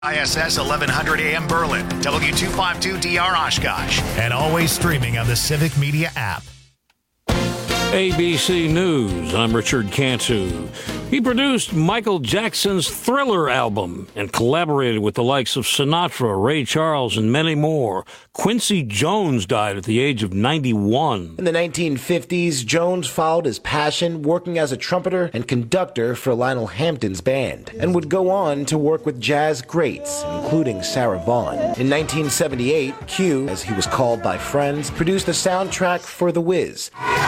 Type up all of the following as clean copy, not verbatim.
ISS 1100 AM Berlin, W252DR Oshkosh, and always streaming on the Civic Media app. ABC News, I'm Richard Cantu. He produced Michael Jackson's Thriller album and collaborated with the likes of Sinatra, Ray Charles, and many more. Quincy Jones died at the age of 91. In the 1950s, Jones followed his passion working as a trumpeter and conductor for Lionel Hampton's band, and would go on to work with jazz greats, including Sarah Vaughan. In 1978, Q, as he was called by friends, produced the soundtrack for The Wiz.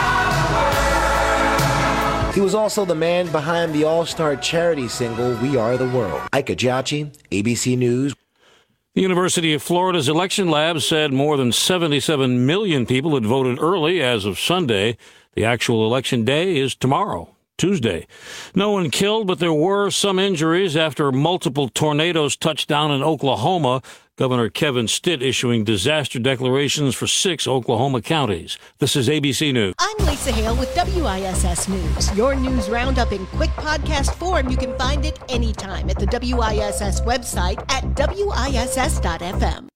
He was also the man behind the all-star charity single, We Are the World. Ike Ajachi, ABC News. The University of Florida's election lab said more than 77 million people had voted early as of Sunday. The actual election day is tomorrow, Tuesday. No one killed, but there were some injuries after multiple tornadoes touched down in Oklahoma. Governor Kevin Stitt issuing disaster declarations for 6 Oklahoma counties. This is ABC News. I'm Lisa Hale with WISS News. Your news roundup in quick podcast form. You can find it anytime at the WISS website at WISS.FM.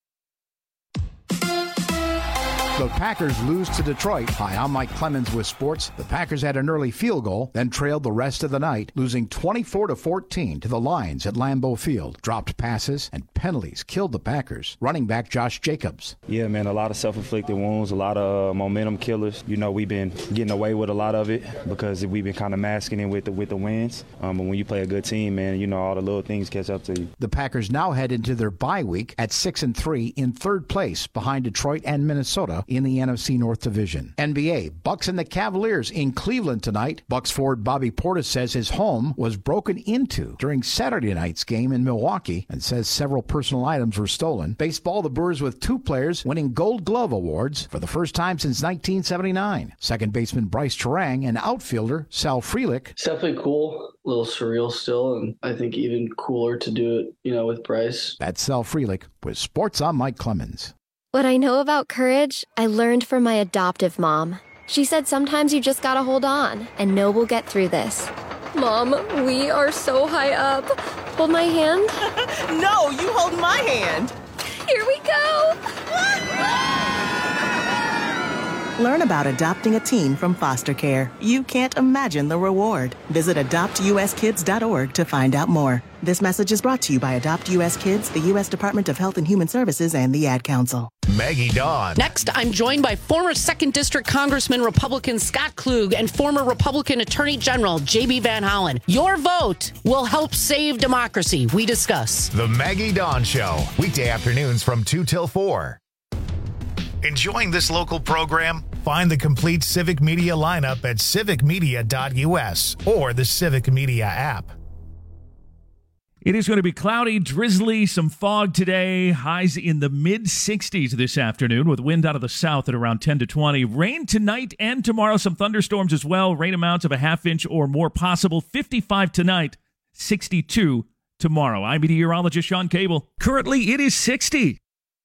The Packers lose to Detroit. Hi, I'm Mike Clemens with sports. The Packers had an early field goal, then trailed the rest of the night, losing 24-14 to the Lions at Lambeau Field. Dropped passes and penalties killed the Packers. Running back Josh Jacobs. Yeah, man, a lot of self-inflicted wounds, a lot of momentum killers. You know, we've been getting away with a lot of it because we've been kind of masking it with the wins. But when you play a good team, man, you know, all the little things catch up to you. The Packers now head into their bye week at 6-3 in third place behind Detroit and Minnesota in the NFC North Division. NBA, Bucks and the Cavaliers in Cleveland tonight. Bucks forward Bobby Portis says his home was broken into during Saturday night's game in Milwaukee and says several personal items were stolen. Baseball, the Brewers with 2 players winning Gold Glove awards for the first time since 1979. Second baseman Bryce Terang and outfielder Sal Frelick. It's definitely cool, a little surreal still, and I think even cooler to do it, you know, with Bryce. That's Sal Frelick with Sports. I'm Mike Clemens. What I know about courage, I learned from my adoptive mom. She said sometimes you just gotta hold on and know we'll get through this. Mom, we are so high up. Hold my hand. No, you hold my hand. Here we go. Learn about adopting a teen from foster care. You can't imagine the reward. Visit adoptuskids.org to find out more. This message is brought to you by Adopt U.S. Kids, the U.S. Department of Health and Human Services, and the Ad Council. Maggie Dawn. Next, I'm joined by former 2nd District Congressman Republican Scott Klug and former Republican Attorney General J.B. Van Hollen. Your vote will help save democracy. We discuss. The Maggie Dawn Show, weekday afternoons from 2 till 4. Enjoying this local program? Find the complete Civic Media lineup at civicmedia.us or the Civic Media app. It is going to be cloudy, drizzly, some fog today. Highs in the mid-60s this afternoon with wind out of the south at around 10 to 20. Rain tonight and tomorrow, some thunderstorms as well. Rain amounts of a half inch or more possible. 55 tonight, 62 tomorrow. I'm meteorologist Sean Cable. Currently, it is 60.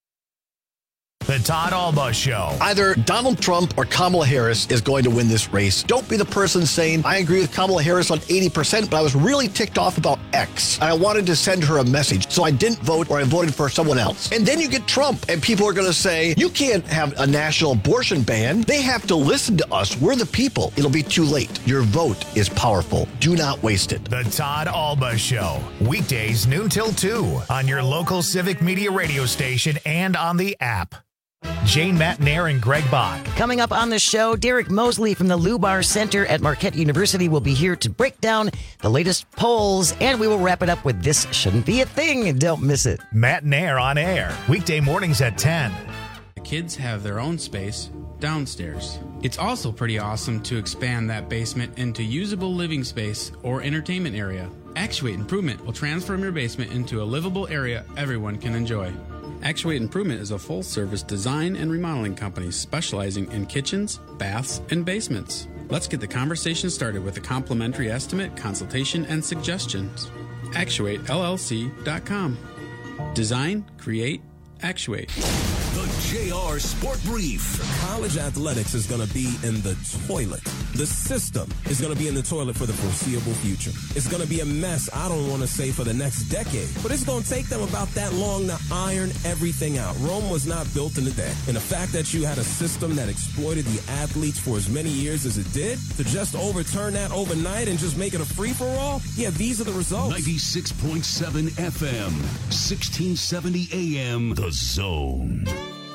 The Todd Alba Show. Either Donald Trump or Kamala Harris is going to win this race. Don't be the person saying, I agree with Kamala Harris on 80%, but I was really ticked off about X. And I wanted to send her a message, so I didn't vote or I voted for someone else. And then you get Trump, and people are going to say, you can't have a national abortion ban. They have to listen to us. We're the people. It'll be too late. Your vote is powerful. Do not waste it. The Todd Alba Show. Weekdays noon till 2 on your local Civic Media radio station and on the app. Jane Matnair and Greg Bach. Coming up on the show, Derek Mosley from the Lubar Center at Marquette University will be here to break down the latest polls, and we will wrap it up with This Shouldn't Be a Thing. Don't miss it. Matnair on air, weekday mornings at 10. The kids have their own space downstairs. It's also pretty awesome to expand that basement into usable living space or entertainment area. Actuate Improvement will transform your basement into a livable area everyone can enjoy. Actuate Improvement is a full-service design and remodeling company specializing in kitchens, baths, and basements. Let's get the conversation started with a complimentary estimate, consultation, and suggestions. ActuateLLC.com. Design, create, actuate. The JR Sport Brief. College athletics is going to be in the toilet The system is going to be in the toilet for the foreseeable future. It's going to be a mess, I don't want to say for the next decade, but it's going to take them about that long to iron everything out. Rome was not built in a day. And the fact that you had a system that exploited the athletes for as many years as it did, to just overturn that overnight and just make it a free-for-all, yeah, these are the results. 96.7 FM, 1670 AM, The Zone.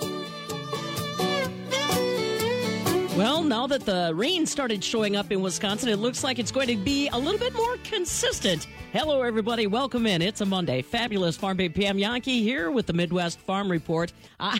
Well, now that the rain started showing up in Wisconsin, it looks like it's going to be a little bit more consistent. Hello, everybody. Welcome in. It's a Monday. Fabulous Farm Babe Pam Yankee here with the Midwest Farm Report.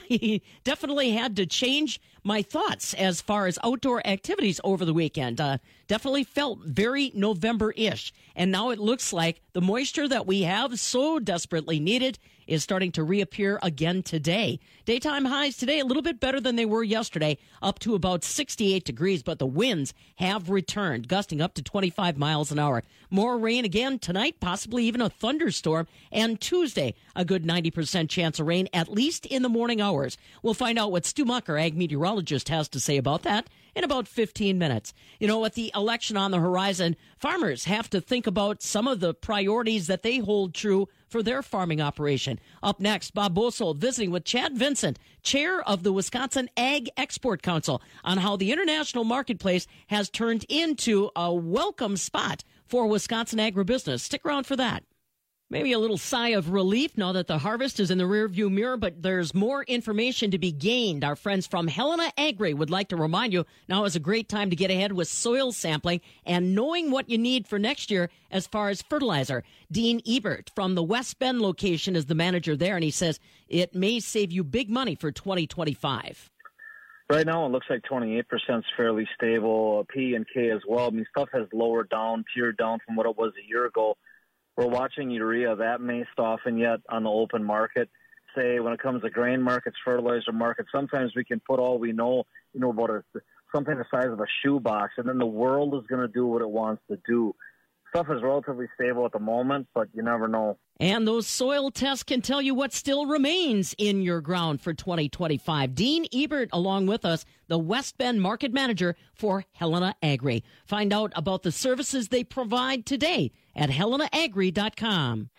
I definitely had to change my thoughts as far as outdoor activities over the weekend. Definitely felt very November-ish. And now it looks like the moisture that we have so desperately needed is starting to reappear again today. Daytime highs today a little bit better than they were yesterday, up to about 68 degrees, but the winds have returned, gusting up to 25 miles an hour. More rain again tonight, possibly even a thunderstorm, and Tuesday, a good 90% chance of rain, at least in the morning hours. We'll find out what Stu Muck, our ag meteorologist, has to say about that in about 15 minutes. You know, with the election on the horizon, farmers have to think about some of the priorities that they hold true for their farming operation. Up next, Bob Bosold visiting with Chad Vincent, chair of the Wisconsin Ag Export Council, on how the international marketplace has turned into a welcome spot for Wisconsin agribusiness. Stick around for that. Maybe a little sigh of relief now that the harvest is in the rearview mirror, but there's more information to be gained. Our friends from Helena Agri would like to remind you now is a great time to get ahead with soil sampling and knowing what you need for next year as far as fertilizer. Dean Ebert from the West Bend location is the manager there, and he says it may save you big money for 2025. Right now, it looks like 28% is fairly stable. P and K as well. I mean, stuff has lowered down, tiered down from what it was a year ago. We're watching urea. That may soften yet on the open market. Say when it comes to grain markets, fertilizer markets, sometimes we can put all we know, about something the size of a shoebox, and then the world is going to do what it wants to do. Stuff is relatively stable at the moment, but you never know. And those soil tests can tell you what still remains in your ground for 2025. Dean Ebert, along with us, the West Bend market manager for Helena Agri. Find out about the services they provide today at helenaagri.com.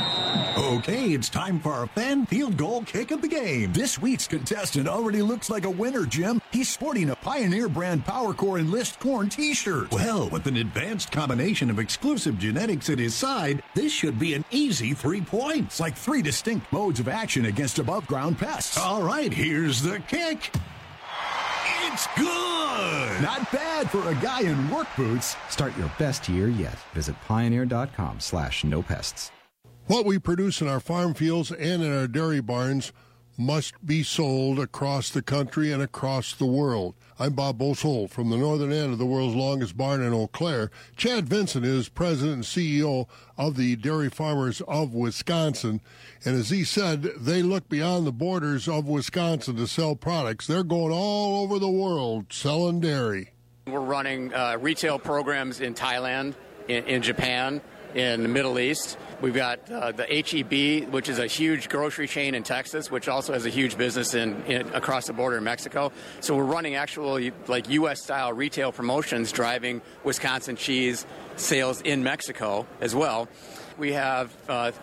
Okay, it's time for our fan field goal kick of the game. This week's contestant already looks like a winner, Jim. He's sporting a Pioneer brand PowerCore Enlist Corn t-shirt. Well, with an advanced combination of exclusive genetics at his side, this should be an easy 3 points, like 3 distinct modes of action against above-ground pests. All right, here's the kick. It's good! Not bad for a guy in work boots. Start your best year yet. Visit pioneer.com/no-pests. What we produce in our farm fields and in our dairy barns must be sold across the country and across the world. I'm Bob Bosold from the northern end of the world's longest barn in Eau Claire. Chad Vincent is president and CEO of the Dairy Farmers of Wisconsin. And as he said, they look beyond the borders of Wisconsin to sell products. They're going all over the world selling dairy. We're running retail programs in Thailand, in Japan, in the Middle East. We've got the H-E-B, which is a huge grocery chain in Texas, which also has a huge business in across the border in Mexico. So we're running actual like U.S.-style retail promotions driving Wisconsin cheese sales in Mexico as well. We have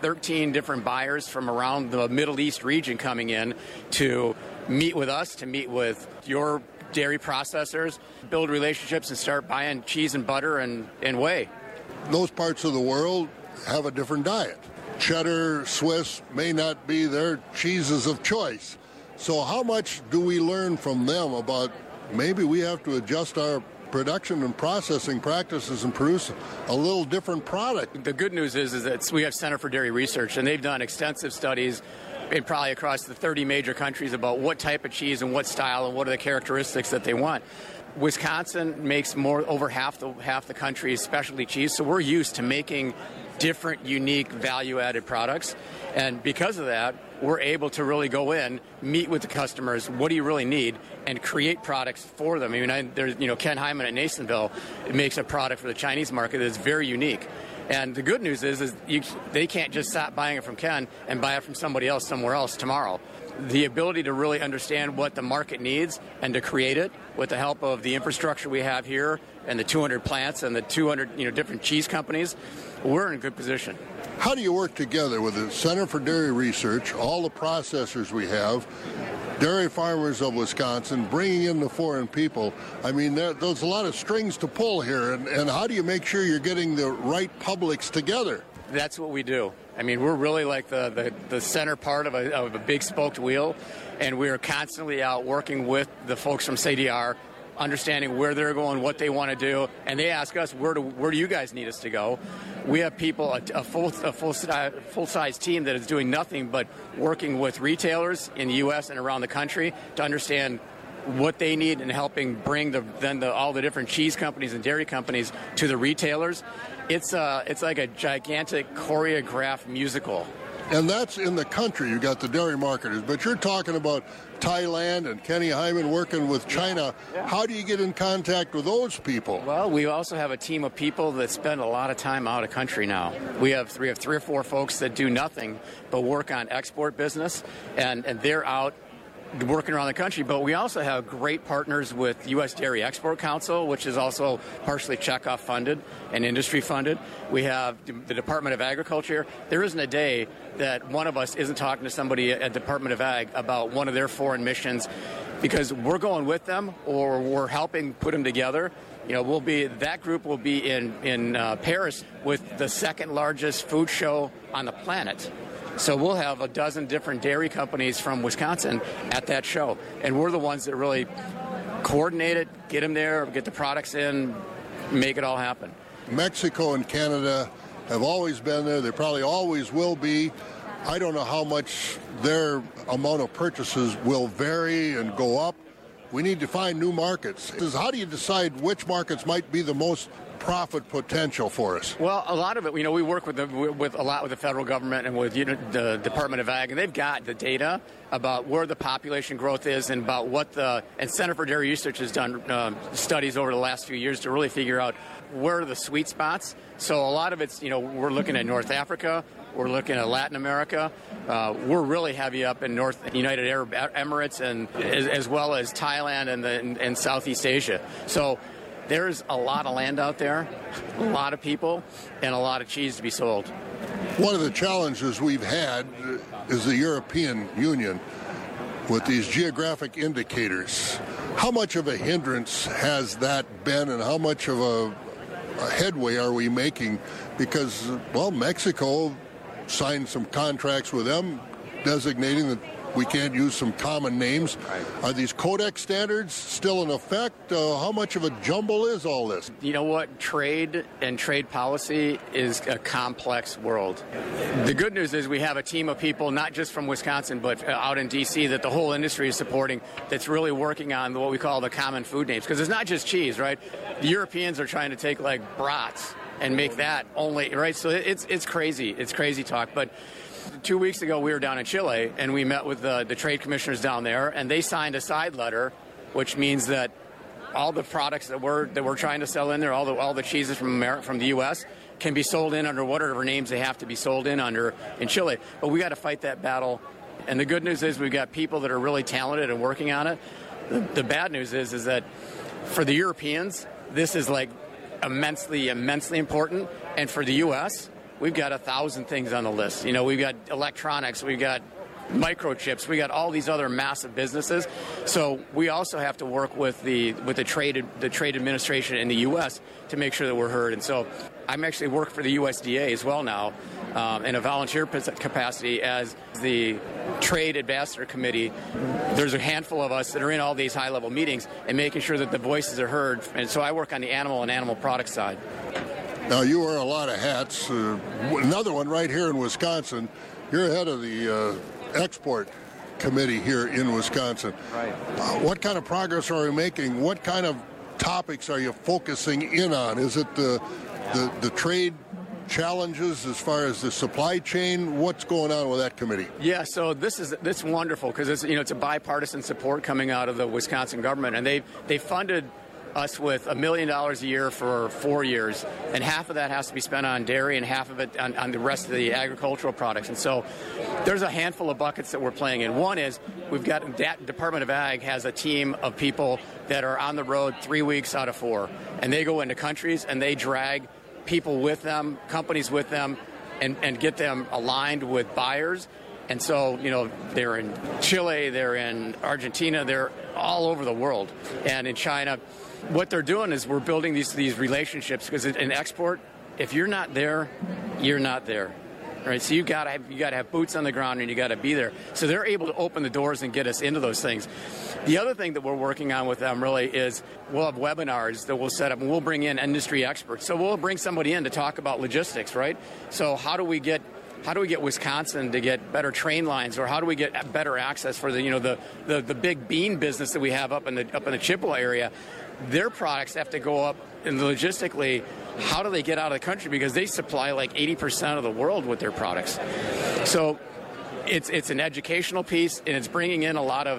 13 different buyers from around the Middle East region coming in to meet with us, to meet with your dairy processors, build relationships, and start buying cheese and butter and whey. Those parts of the world have a different diet. Cheddar, Swiss may not be their cheeses of choice. So how much do we learn from them about maybe we have to adjust our production and processing practices and produce a little different product? The good news is that we have Center for Dairy Research, and they've done extensive studies in probably across the 30 major countries about what type of cheese and what style and what are the characteristics that they want. Wisconsin makes over half the country's specialty cheese, so we're used to making different, unique, value-added products. And because of that, we're able to really go in, meet with the customers, what do you really need, and create products for them. I mean, there's Ken Hyman at Nasonville makes a product for the Chinese market that's very unique. And the good news is they can't just stop buying it from Ken and buy it from somebody else somewhere else tomorrow. The ability to really understand what the market needs and to create it with the help of the infrastructure we have here and the 200 plants and the 200 different cheese companies, we're in a good position. How do you work together with the Center for Dairy Research, all the processors we have, dairy farmers of Wisconsin, bringing in the foreign people? I mean, there's a lot of strings to pull here, and how do you make sure you're getting the right publics together? That's what we do. I mean, we're really like the center part of a big spoked wheel, and we're constantly out working with the folks from CDR, understanding where they're going, what they want to do, and they ask us, where do you guys need us to go? We have people, a full-size team that is doing nothing but working with retailers in the U.S. and around the country to understand what they need and helping bring all the different cheese companies and dairy companies to the retailers. It's like a gigantic choreographed musical. And that's in the country. You got the dairy marketers, but you're talking about Thailand and Kenny Hyman working with China. Yeah. How do you get in contact with those people? Well, we also have a team of people that spend a lot of time out of country now. We have 3 or 4 folks that do nothing but work on export business, and they're out working around the country. But we also have great partners with U.S. Dairy Export Council, which is also partially Chekhov funded and industry funded. We have the Department of Agriculture. There isn't a day that one of us isn't talking to somebody at Department of Ag about one of their foreign missions, because we're going with them or we're helping put them together. That group will be in Paris with the second largest food show on the planet. So we'll have a dozen different dairy companies from Wisconsin at that show. And we're the ones that really coordinate it, get them there, get the products in, make it all happen. Mexico and Canada have always been there. They probably always will be. I don't know how much their amount of purchases will vary and go up. We need to find new markets. How do you decide which markets might be the most profit potential for us? Well, a lot of it, we work with a lot with the federal government and with the Department of Ag, and they've got the data about where the population growth is and about and Center for Dairy Research has done studies over the last few years to really figure out where are the sweet spots. So a lot of it's, we're looking at North Africa, we're looking at Latin America, we're really heavy up in United Arab Emirates and as well as Thailand and Southeast Asia. So there's a lot of land out there, a lot of people, and a lot of cheese to be sold. One of the challenges we've had is the European Union with these geographic indicators. How much of a hindrance has that been, and how much of a headway are we making? Because, Mexico signed some contracts with them designating that we can't use some common names. Are these Codex standards still in effect? How much of a jumble is all this? You know what? Trade and trade policy is a complex world. The good news is we have a team of people, not just from Wisconsin, but out in D.C. that the whole industry is supporting, that's really working on what we call the common food names. Because it's not just cheese, right? The Europeans are trying to take like brats and make that only, right? So it's crazy. It's crazy talk. But 2 weeks ago, we were down in Chile, and we met with the trade commissioners down there, and they signed a side letter, which means that all the products that we're trying to sell in there, all the cheeses from the U.S. can be sold in under whatever names they have to be sold in under in Chile. But we got to fight that battle. And the good news is we've got people that are really talented and working on it. The bad news is that for the Europeans, this is like immensely important, and for the U.S., we've got 1,000 things on the list. We've got electronics, we've got microchips, we got all these other massive businesses. So we also have to work with the trade administration in the U.S. to make sure that we're heard. And so I'm actually work for the USDA as well now in a volunteer capacity as the Trade Ambassador Committee. There's a handful of us that are in all these high-level meetings and making sure that the voices are heard. And so I work on the animal and animal product side. Now, you wear a lot of hats. Another one right here in Wisconsin. You're head of the export committee here in Wisconsin. Right. What kind of progress are we making? What kind of topics are you focusing in on? Is it the trade challenges as far as the supply chain? What's going on with that committee? Yeah, so this is wonderful because it's a bipartisan support coming out of the Wisconsin government, and they funded us with $1 million a year for 4 years, and half of that has to be spent on dairy and half of it on the rest of the agricultural products. And so there's a handful of buckets that we're playing in. One is we've got that Department of Ag has a team of people that are on the road 3 weeks out of 4, and they go into countries and they drag people with them, companies with them, and get them aligned with buyers. And so, they're in Chile, they're in Argentina, they're all over the world, and in China. What they're doing is we're building these relationships, because in export, if you're not there, you're not there. Right? So you got to have boots on the ground, and you got to be there. So they're able to open the doors and get us into those things. The other thing that we're working on with them really is we'll have webinars that we'll set up, and we'll bring in industry experts. So we'll bring somebody in to talk about logistics, right? So how do we get Wisconsin to get better train lines, or how do we get better access for the big bean business that we have up in the Chippewa area? Their products have to go up, and logistically, how do they get out of the country? Because they supply like 80% of the world with their products. So it's an educational piece, and it's bringing in a lot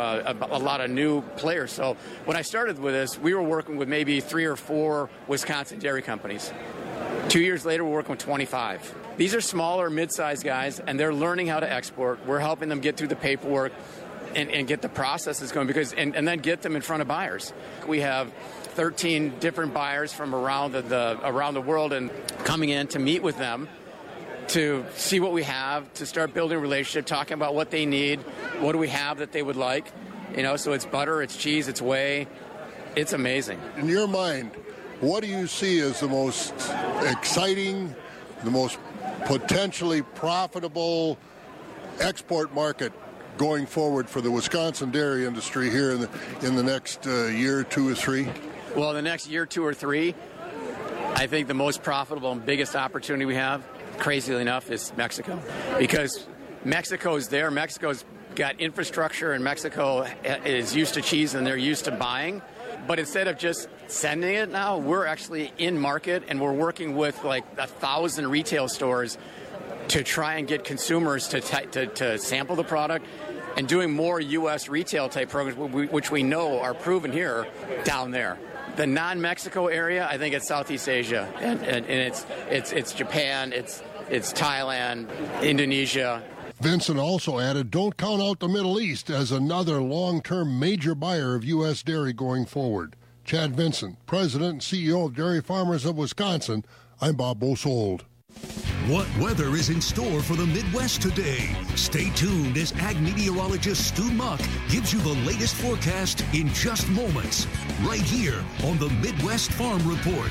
of new players. So when I started with this, we were working with maybe 3 or 4 Wisconsin dairy companies. 2 years later, we're working with 25. These are smaller, mid-sized guys, and they're learning how to export. We're helping them get through the paperwork and get the processes going, and then get them in front of buyers. We have 13 different buyers from around the world, and coming in to meet with them to see what we have, to start building a relationship, talking about what they need, what do we have that they would like. So it's butter, it's cheese, it's whey. It's amazing. In your mind, what do you see as the most exciting, the most potentially profitable export market going forward for the Wisconsin dairy industry here in the next year, 2 or 3? Well, the next year, 2 or 3, I think the most profitable and biggest opportunity we have, crazily enough, is Mexico. Because Mexico's there. Mexico's got infrastructure, and Mexico is used to cheese, and they're used to buying. But instead of just sending it now, we're actually in market, and we're working with like 1,000 retail stores to try and get consumers to sample the product, and doing more U.S. retail type programs, which we know are proven here down there. The non-Mexico area, I think it's Southeast Asia, and it's Japan, it's Thailand, Indonesia. Vincent also added, don't count out the Middle East as another long-term major buyer of U.S. dairy going forward. Chad Vincent, President and CEO of Dairy Farmers of Wisconsin. I'm Bob Bosold. What weather is in store for the Midwest today? Stay tuned as ag meteorologist Stu Muck gives you the latest forecast in just moments, right here on the Midwest Farm Report.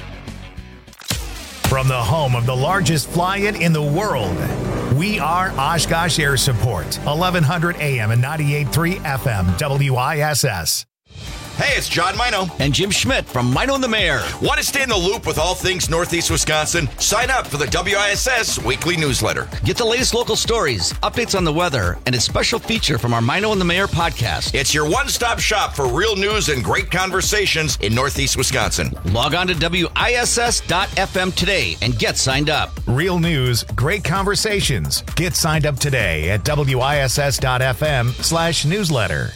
From the home of the largest fly-in in the world, we are Oshkosh Air Support, 1100 AM and 98.3 FM, WISS. Hey, it's John Mino. And Jim Schmidt from Mino and the Mayor. Want to stay in the loop with all things Northeast Wisconsin? Sign up for the WISS weekly newsletter. Get the latest local stories, updates on the weather, and a special feature from our Mino and the Mayor podcast. It's your one-stop shop for real news and great conversations in Northeast Wisconsin. Log on to WISS.FM today and get signed up. Real news, great conversations. Get signed up today at WISS.FM/newsletter.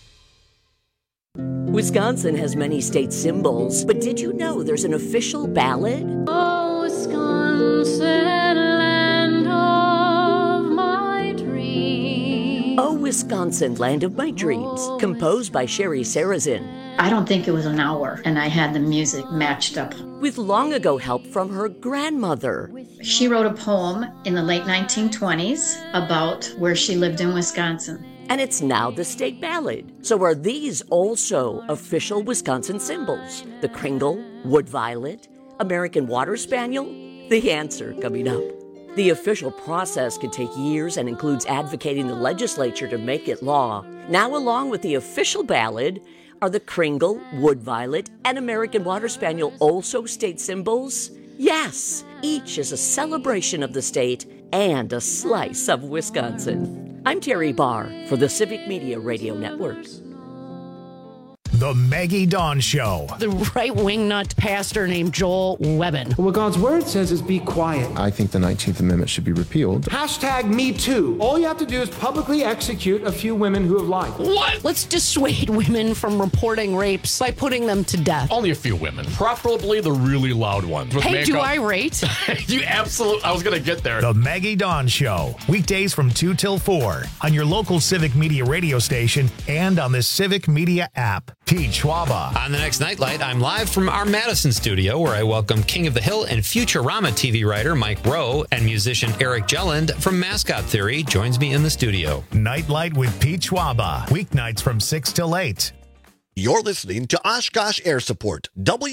Wisconsin has many state symbols, but did you know there's an official ballad? Oh, Wisconsin, land of my dreams. Oh, Wisconsin, land of my dreams, composed by Sherry Sarazin. I don't think it was an hour, and I had the music matched up. With long ago help from her grandmother. She wrote a poem in the late 1920s about where she lived in Wisconsin. And it's now the state ballad. So are these also official Wisconsin symbols? The Kringle, Wood Violet, American Water Spaniel? The answer coming up. The official process can take years and includes advocating the legislature to make it law. Now, along with the official ballad, are the Kringle, Wood Violet, and American Water Spaniel also state symbols? Yes, each is a celebration of the state and a slice of Wisconsin. I'm Terry Barr for the Civic Media Radio Network. The Maggie Dawn Show. The right-wing nut pastor named Joel Webbin. What God's word says is be quiet. I think the 19th Amendment should be repealed. Hashtag Me Too. All you have to do is publicly execute a few women who have lied. What? Let's dissuade women from reporting rapes by putting them to death. Only a few women. Preferably the really loud ones. Hey, makeup. Do I rate? You absolutely... I was going to get there. The Maggie Dawn Show. Weekdays from 2 till 4 on your local Civic Media radio station and on the Civic Media app. Pete Schwaba. On the next Nightlight, I'm live from our Madison studio where I welcome King of the Hill and Futurama TV writer Mike Rowe and musician Eric Jelland from Mascot Theory joins me in the studio. Nightlight with Pete Schwaba. Weeknights from 6 till 8. You're listening to Oshkosh Air Support,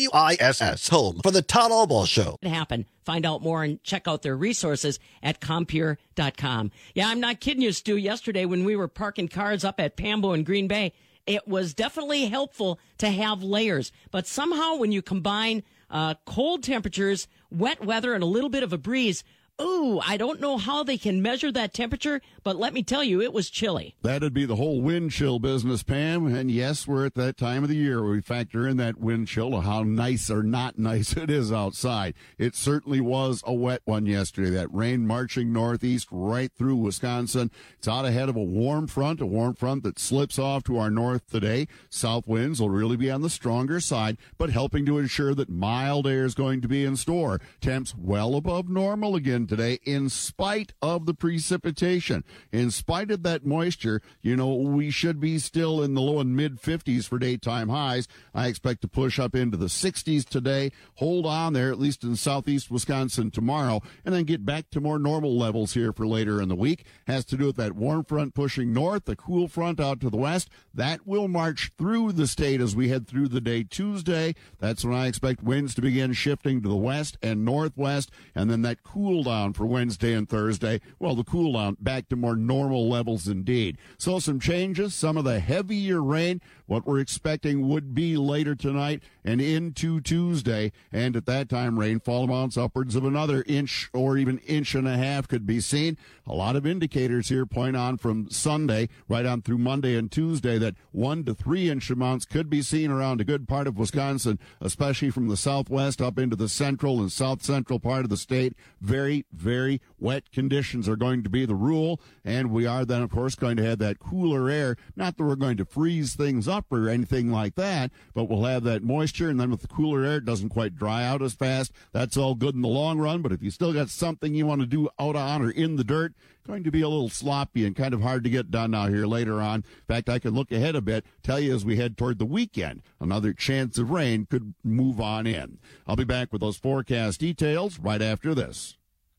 WISS, home for the Todd Albaugh Show. Happen. Find out more and check out their resources at Compure.com. Yeah, I'm not kidding you, Stu. Yesterday when we were parking cars up at Pambo in Green Bay, it was definitely helpful to have layers. But somehow when you combine cold temperatures, wet weather, and a little bit of a breeze, ooh, I don't know how they can measure that temperature, but let me tell you, it was chilly. That'd be the whole wind chill business, Pam. And yes, we're at that time of the year where we factor in that wind chill to how nice or not nice it is outside. It certainly was a wet one yesterday. That rain marching northeast right through Wisconsin. It's out ahead of a warm front that slips off to our north today. South winds will really be on the stronger side, but helping to ensure that mild air is going to be in store. Temps well above normal again today, in spite of the precipitation, in spite of that moisture. We should be still in the low and mid 50s for daytime highs. I expect to push up into the 60s today, hold on there, at least in southeast Wisconsin tomorrow, and then get back to more normal levels here for later in the week. Has to do with that warm front pushing north, the cool front out to the west. That will march through the state as we head through the day Tuesday. That's when I expect winds to begin shifting to the west and northwest, and then that cool down for Wednesday and Thursday. Well, the cool down back to more normal levels indeed. So some changes, some of the heavier rain, what we're expecting would be later tonight and into Tuesday. And at that time, rainfall amounts upwards of another inch or even inch and a half could be seen. A lot of indicators here point on from Sunday right on through Monday and Tuesday that 1 to 3 inch amounts could be seen around a good part of Wisconsin, especially from the southwest up into the central and south central part of the state. Very, very wet conditions are going to be the rule, and we are then, of course, going to have that cooler air. Not that we're going to freeze things up or anything like that, but we'll have that moisture, and then with the cooler air, it doesn't quite dry out as fast. That's all good in the long run, but if you still got something you want to do out on or in the dirt, going to be a little sloppy and kind of hard to get done out here later on. In fact, I can look ahead a bit, tell you as we head toward the weekend, another chance of rain could move on in. I'll be back with those forecast details right after this.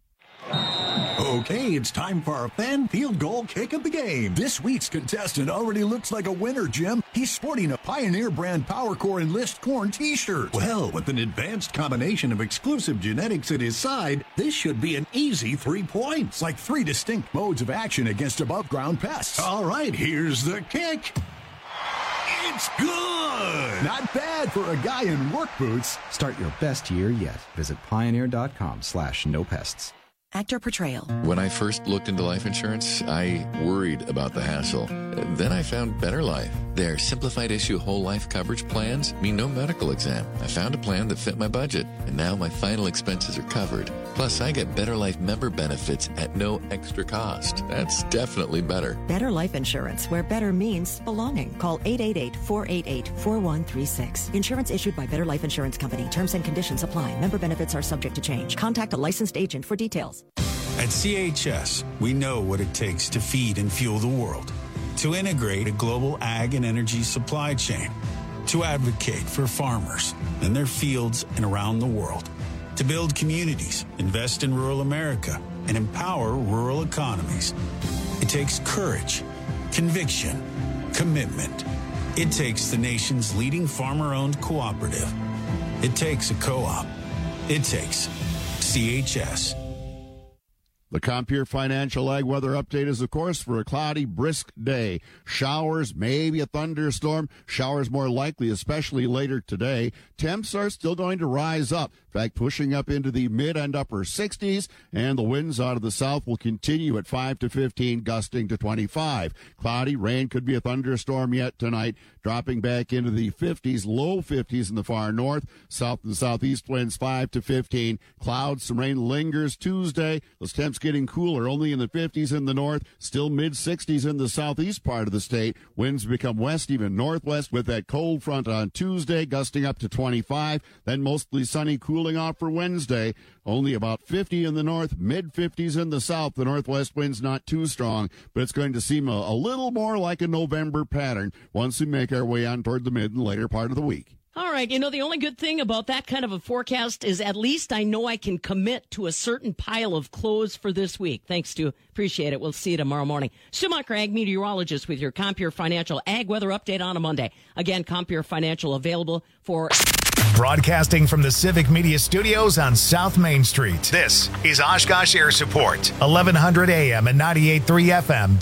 Okay, it's time for our fan field goal kick of the game. This week's contestant already looks like a winner, Jim. He's sporting a Pioneer brand PowerCore Enlist Corn t-shirt. Well, with an advanced combination of exclusive genetics at his side, this should be an easy 3 points, like 3 distinct modes of action against above ground pests. All right, here's the kick. It's good! Not bad for a guy in work boots. Start your best year yet. Visit pioneer.com/nopests. Actor portrayal. When I first looked into life insurance, I worried about the hassle. Then I found Better Life. Their simplified issue whole life coverage plans mean no medical exam. I found a plan that fit my budget, and now my final expenses are covered. Plus, I get Better Life member benefits at no extra cost. That's definitely better. Better Life Insurance, where better means belonging. Call 888-488-4136. Insurance issued by Better Life Insurance Company. Terms and conditions apply. Member benefits are subject to change. Contact a licensed agent for details. At CHS, we know what it takes to feed and fuel the world, to integrate a global ag and energy supply chain, to advocate for farmers in their fields and around the world, to build communities, invest in rural America, and empower rural economies. It takes courage, conviction, commitment. It takes the nation's leading farmer-owned cooperative. It takes a co-op. It takes CHS. The Compeer Financial Ag Weather Update is, of course, for a cloudy, brisk day. Showers, maybe a thunderstorm. Showers more likely, especially later today. Temps are still going to rise up. In fact, pushing up into the mid and upper 60s, and the winds out of the south will continue at 5 to 15, gusting to 25. Cloudy, rain could be a thunderstorm yet tonight, dropping back into the 50s, low 50s in the far north. South and southeast winds 5 to 15. Clouds, some rain lingers Tuesday. Those temps getting cooler, only in the 50s in the north, still mid-60s in the southeast part of the state. Winds become west, even northwest, with that cold front on Tuesday, gusting up to 25. Then mostly sunny, cooling off for Wednesday. Only about 50 in the north, mid-50s in the south. The northwest wind's not too strong, but it's going to seem a little more like a November pattern once we make our way on toward the mid and later part of the week. All right. You know, the only good thing about that kind of a forecast is at least I know I can commit to a certain pile of clothes for this week. Thanks, Stu. Appreciate it. We'll see you tomorrow morning. Stu Mucker, ag meteorologist with your Compeer Financial Ag Weather Update on a Monday. Again, Compeer Financial available for... Broadcasting from the Civic Media Studios on South Main Street. This is Oshkosh Air Support, 1100 AM and 98.3 FM,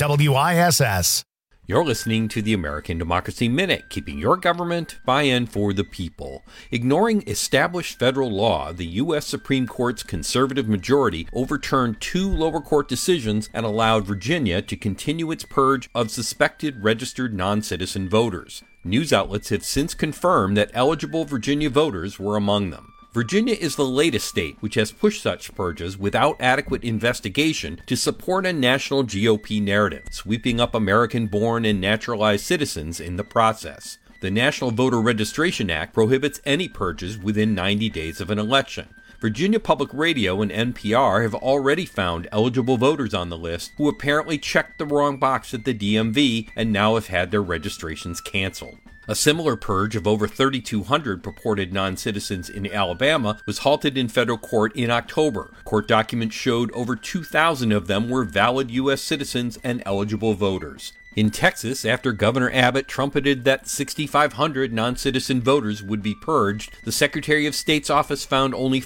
WISS. You're listening to the American Democracy Minute, keeping your government by and for the people. Ignoring established federal law, the U.S. Supreme Court's conservative majority overturned 2 lower court decisions and allowed Virginia to continue its purge of suspected registered non-citizen voters. News outlets have since confirmed that eligible Virginia voters were among them. Virginia is the latest state which has pushed such purges without adequate investigation to support a national GOP narrative, sweeping up American-born and naturalized citizens in the process. The National Voter Registration Act prohibits any purges within 90 days of an election. Virginia Public Radio and NPR have already found eligible voters on the list who apparently checked the wrong box at the DMV and now have had their registrations canceled. A similar purge of over 3,200 purported non-citizens in Alabama was halted in federal court in October. Court documents showed over 2,000 of them were valid U.S. citizens and eligible voters. In Texas, after Governor Abbott trumpeted that 6,500 non-citizen voters would be purged, the Secretary of State's office found only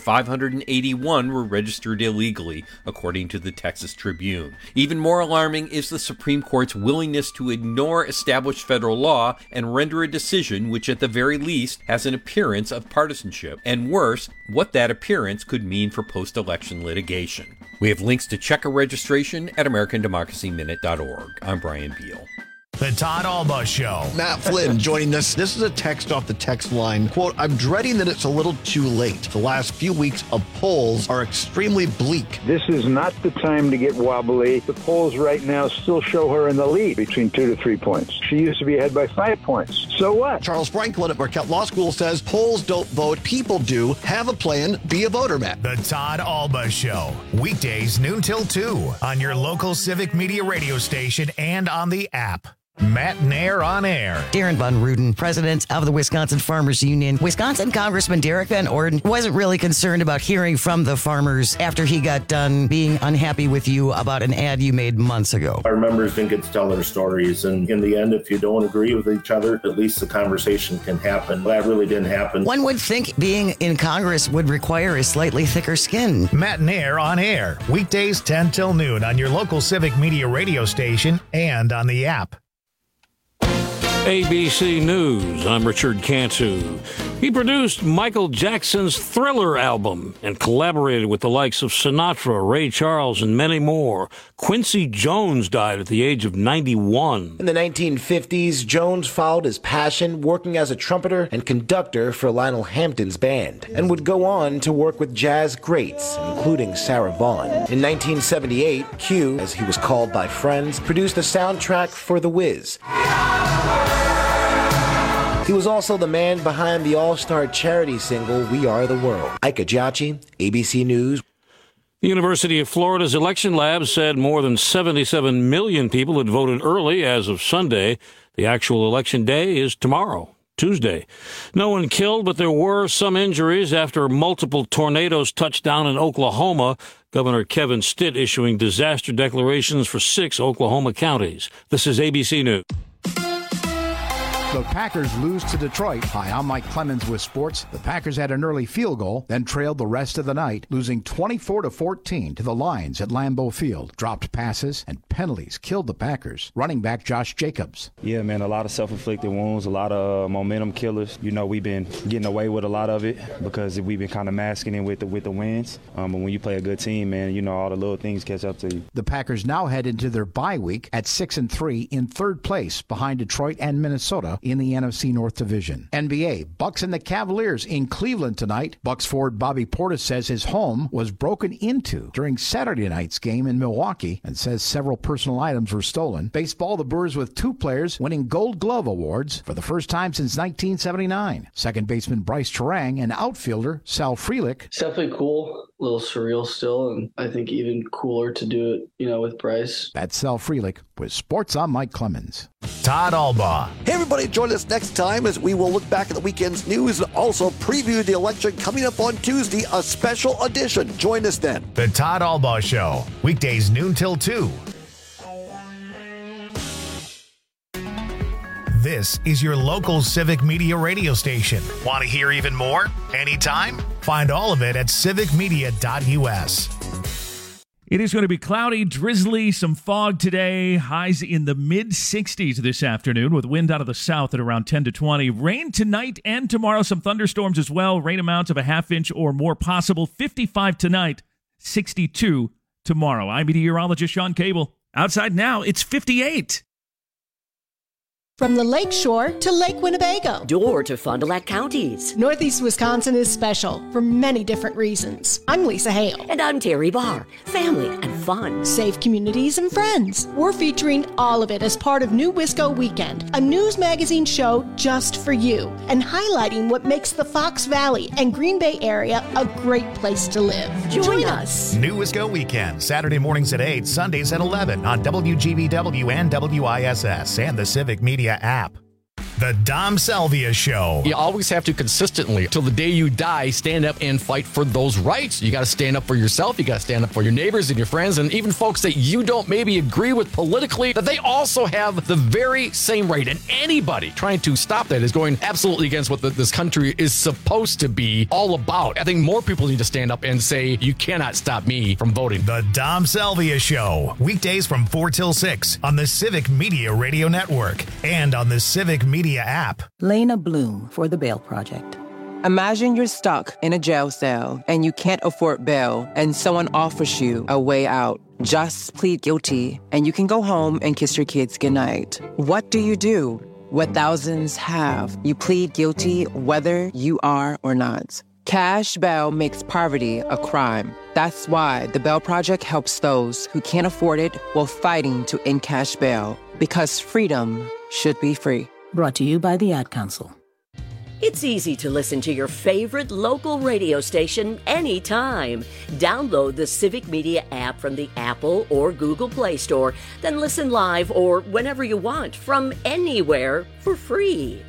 581 were registered illegally, according to the Texas Tribune. Even more alarming is the Supreme Court's willingness to ignore established federal law and render a decision which at the very least has an appearance of partisanship, and worse, what that appearance could mean for post-election litigation. We have links to check a registration at AmericanDemocracyMinute.org. I'm Brian Beal. The Todd Alba Show. Matt Flynn joining us. This is a text off the text line. Quote, I'm dreading that it's a little too late. The last few weeks of polls are extremely bleak. This is not the time to get wobbly. The polls right now still show her in the lead between 2 to 3 points. She used to be ahead by 5 points. So what? Charles Franklin at Marquette Law School says polls don't vote, people do. Have a plan, be a voter, Matt. The Todd Alba Show. Weekdays noon till 2 on your local Civic Media radio station and on the app. Matt Nair on air. Darren Von Ruden, president of the Wisconsin Farmers Union. Wisconsin Congressman Derek Van Orden wasn't really concerned about hearing from the farmers after he got done being unhappy with you about an ad you made months ago. Our members didn't get to tell their stories, and in the end, if you don't agree with each other, at least the conversation can happen. That really didn't happen. One would think being in Congress would require a slightly thicker skin. Matt Nair on air. Weekdays 10 till noon on your local Civic Media radio station and on the app. ABC News, I'm Richard Cantu. He produced Michael Jackson's Thriller album and collaborated with the likes of Sinatra, Ray Charles, and many more. Quincy Jones died at the age of 91. In the 1950s, Jones followed his passion working as a trumpeter and conductor for Lionel Hampton's band, and would go on to work with jazz greats, including Sarah Vaughan. In 1978, Q, as he was called by friends, produced the soundtrack for The Wiz. He was also the man behind the all-star charity single, We Are the World. Ike Ajachi, ABC News. The University of Florida's election lab said more than 77 million people had voted early as of Sunday. The actual election day is tomorrow, Tuesday. No one killed, but there were some injuries after multiple tornadoes touched down in Oklahoma. Governor Kevin Stitt issuing disaster declarations for 6 Oklahoma counties. This is ABC News. The Packers lose to Detroit. Hi, I'm Mike Clemens with sports. The Packers had an early field goal, then trailed the rest of the night, losing 24-14 to the Lions at Lambeau Field. Dropped passes and penalties killed the Packers. Running back Josh Jacobs. Yeah, man, a lot of self-inflicted wounds, a lot of momentum killers. You know, we've been getting away with a lot of it because we've been kind of masking it with the wins. But when you play a good team, man, you know, all the little things catch up to you. The Packers now head into their bye week at 6-3 in third place behind Detroit and Minnesota in the NFC North Division. NBA, Bucks and the Cavaliers in Cleveland tonight. Bucks forward Bobby Portis says his home was broken into during Saturday night's game in Milwaukee and says several personal items were stolen. Baseball, the Brewers with 2 players winning Gold Glove awards for the first time since 1979. Second baseman Bryce Terang and outfielder Sal Frelick. It's definitely cool. A little surreal still, and I think even cooler to do it, with Bryce. That's Sal Frelick with Sports. I'm Mike Clemens. Todd Albaugh. Hey, everybody, join us next time as we will look back at the weekend's news and also preview the election coming up on Tuesday, a special edition. Join us then. The Todd Albaugh Show, weekdays noon till 2. This is your local Civic Media radio station. Want to hear even more? Anytime? Find all of it at civicmedia.us. It is going to be cloudy, drizzly, some fog today. Highs in the mid-60s this afternoon with wind out of the south at around 10 to 20. Rain tonight and tomorrow, some thunderstorms as well. Rain amounts of a half inch or more possible. 55 tonight, 62 tomorrow. I'm meteorologist Sean Cable. Outside now, it's 58. From the Lake Shore to Lake Winnebago. Door to Fond du Lac counties. Northeast Wisconsin is special for many different reasons. I'm Lisa Hale. And I'm Terry Barr. Family and fun. Safe communities and friends. We're featuring all of it as part of New Wisco Weekend, a news magazine show just for you, and highlighting what makes the Fox Valley and Green Bay area a great place to live. Join us. New Wisco Weekend, Saturday mornings at 8, Sundays at 11 on WGBW and WISS and the Civic Media app. The Dom Salvia Show. You always have to consistently, till the day you die, stand up and fight for those rights. You got to stand up for yourself. You got to stand up for your neighbors and your friends and even folks that you don't maybe agree with politically, that they also have the very same right. And anybody trying to stop that is going absolutely against what this country is supposed to be all about. I think more people need to stand up and say, you cannot stop me from voting. The Dom Salvia Show. Weekdays from 4 till 6 on the Civic Media Radio Network and on the Civic Media app. Lena Bloom for the Bail Project. Imagine you're stuck in a jail cell and you can't afford bail and someone offers you a way out. Just plead guilty and you can go home and kiss your kids goodnight. What do? What thousands have. You plead guilty whether you are or not. Cash bail makes poverty a crime. That's why the Bail Project helps those who can't afford it while fighting to end cash bail. Because freedom should be free. Brought to you by the Ad Council. It's easy to listen to your favorite local radio station anytime. Download the Civic Media app from the Apple or Google Play Store, then listen live or whenever you want from anywhere for free.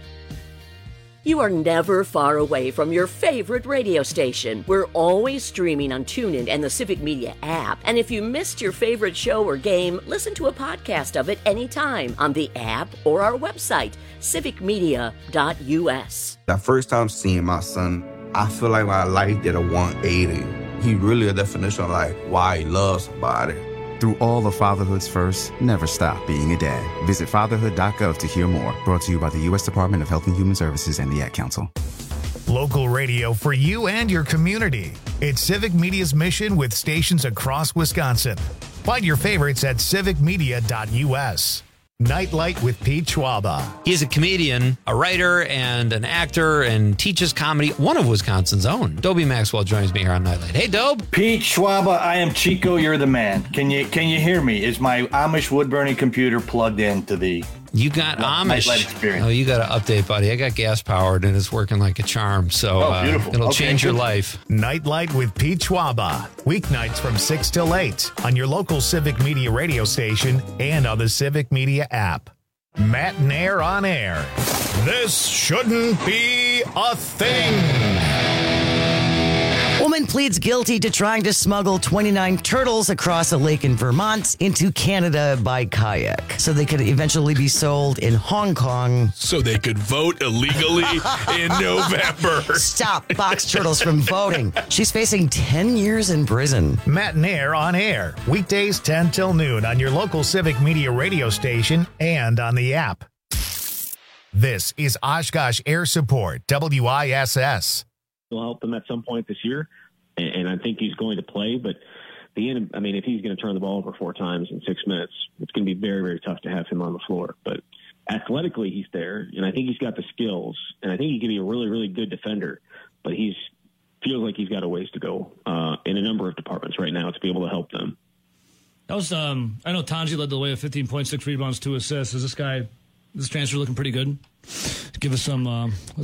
You are never far away from your favorite radio station. We're always streaming on TuneIn and the Civic Media app. And if you missed your favorite show or game, listen to a podcast of it anytime on the app or our website, civicmedia.us. The first time seeing my son, I feel like my life did a 180. He really a definition of like why he loves somebody. Through all of fatherhood's first, never stop being a dad. Visit fatherhood.gov to hear more. Brought to you by the U.S. Department of Health and Human Services and the Ad Council. Local radio for you and your community. It's Civic Media's mission with stations across Wisconsin. Find your favorites at civicmedia.us. Nightlight with Pete Schwaba. He's a comedian, a writer, and an actor, and teaches comedy. One of Wisconsin's own. Dobie Maxwell joins me here on Nightlight. Hey, Dobe. Pete Schwaba, I am Chico. You're the man. Can you hear me? Is my Amish wood burning computer plugged into the? You got Amish. Nightlight experience. Oh, you got to update, buddy. I got gas powered and it's working like a charm. So it'll change your life. Nightlight with Pete Schwaba. Weeknights from 6 till 8 on your local Civic Media radio station and on the Civic Media app. Matt Nair on air. This shouldn't be a thing. Woman pleads guilty to trying to smuggle 29 turtles across a lake in Vermont into Canada by kayak so they could eventually be sold in Hong Kong. So they could vote illegally in November. Stop box turtles from voting. She's facing 10 years in prison. Matt and Air on air. Weekdays 10 till noon on your local Civic Media radio station and on the app. This is Oshkosh Air Support, WISS. Will help him at some point this year, and I think he's going to play. But if he's going to turn the ball over 4 times in 6 minutes, it's going to be very, very tough to have him on the floor. But athletically, he's there, and I think he's got the skills, and I think he can be a really, really good defender. But feels like he's got a ways to go in a number of departments right now to be able to help them. That was I know Tanji led the way with 15.6 rebounds, 2 assists. Is this transfer looking pretty good? Give us some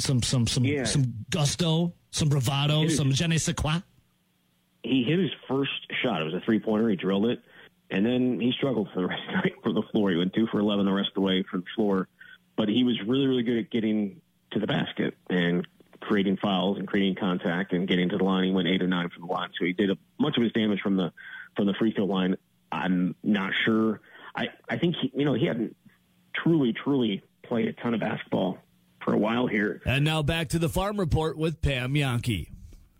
gusto, some bravado, some je ne sais quoi. He hit his first shot. It was a 3-pointer. He drilled it, and then he struggled for the rest of the way from the floor. He went 2 for 11 the rest of the way from the floor, but he was really, really good at getting to the basket and creating fouls and creating contact and getting to the line. He went 8 or 9 from the line, so he did much of his damage from the free throw line. I'm not sure. I think he hadn't truly played a ton of basketball for a while here. And now back to the Farm Report with Pam Yankee.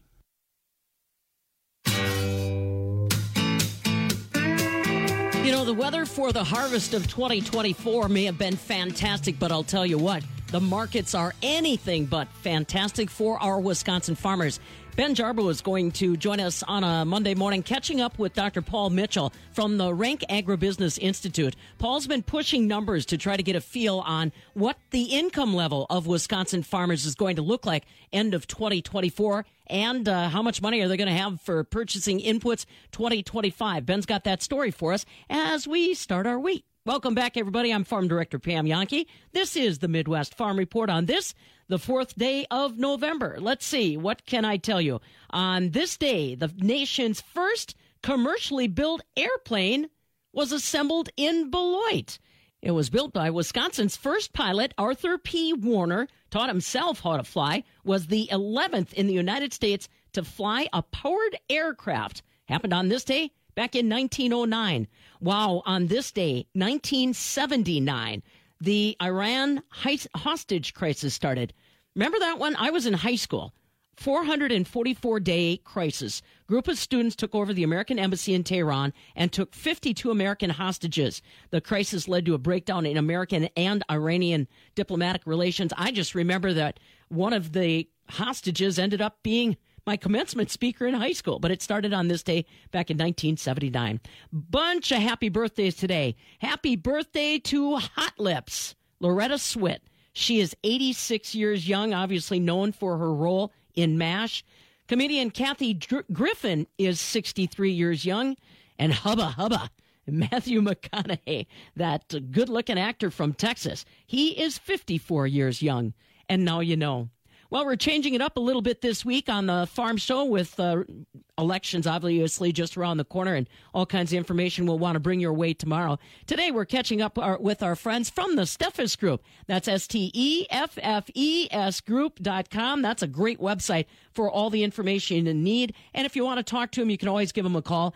The weather for the harvest of 2024 may have been fantastic, but I'll tell you what, the markets are anything but fantastic for our Wisconsin farmers. Ben Jarbo is going to join us on a Monday morning, catching up with Dr. Paul Mitchell from the Rank Agribusiness Institute. Paul's been pushing numbers to try to get a feel on what the income level of Wisconsin farmers is going to look like end of 2024 and how much money are they going to have for purchasing inputs 2025. Ben's got that story for us as we start our week. Welcome back, everybody. I'm Farm Director Pam Yankee. This is the Midwest Farm Report on the 4th day of November. Let's see. What can I tell you? On this day, the nation's first commercially built airplane was assembled in Beloit. It was built by Wisconsin's first pilot, Arthur P. Warner, taught himself how to fly, was the 11th in the United States to fly a powered aircraft. Happened on this day back in 1909. Wow, on this day, 1979, the Iran hostage crisis started. Remember that one? I was in high school. 444-day crisis. Group of students took over the American embassy in Tehran and took 52 American hostages. The crisis led to a breakdown in American and Iranian diplomatic relations. I just remember that one of the hostages ended up being my commencement speaker in high school, but it started on this day back in 1979. Bunch of happy birthdays today. Happy birthday to Hot Lips, Loretta Swit. She is 86 years young, obviously known for her role in MASH. Comedian Kathy Griffin is 63 years young. And Hubba, Matthew McConaughey, that good-looking actor from Texas, he is 54 years young. And now you know. Well, we're changing it up a little bit this week on the Farm Show with elections obviously just around the corner and all kinds of information we'll want to bring your way tomorrow. Today, we're catching up with our friends from the Steffes Group. That's STEFFES Group.com. That's a great website for all the information you need. And if you want to talk to them, you can always give them a call,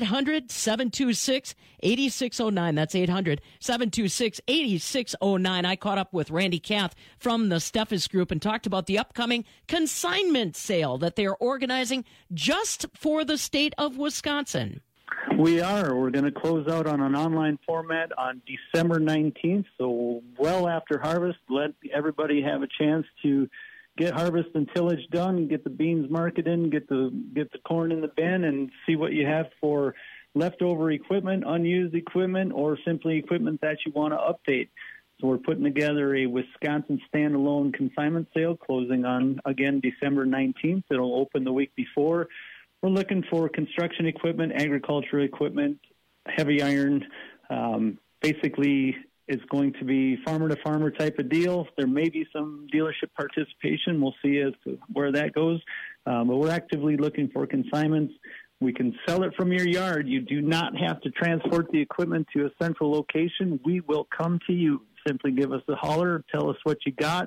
800-726-8609. That's 800-726-8609. I caught up with Randy Kath from the Steffes Group and talked about the upcoming consignment sale that they are organizing just for the state of Wisconsin. We are. We're going to close out on an online format on December 19th, so well after harvest. Let everybody have a chance to get harvest and tillage done, get the beans marketed, get the corn in the bin, and see what you have for leftover equipment, unused equipment, or simply equipment that you want to update. So we're putting together a Wisconsin standalone consignment sale closing on, again, December 19th. It'll open the week before. We're looking for construction equipment, agricultural equipment, heavy iron. Basically, it's going to be farmer-to-farmer type of deal. There may be some dealership participation. We'll see as to where that goes. But we're actively looking for consignments. We can sell it from your yard. You do not have to transport the equipment to a central location. We will come to you. Simply give us a holler, tell us what you got,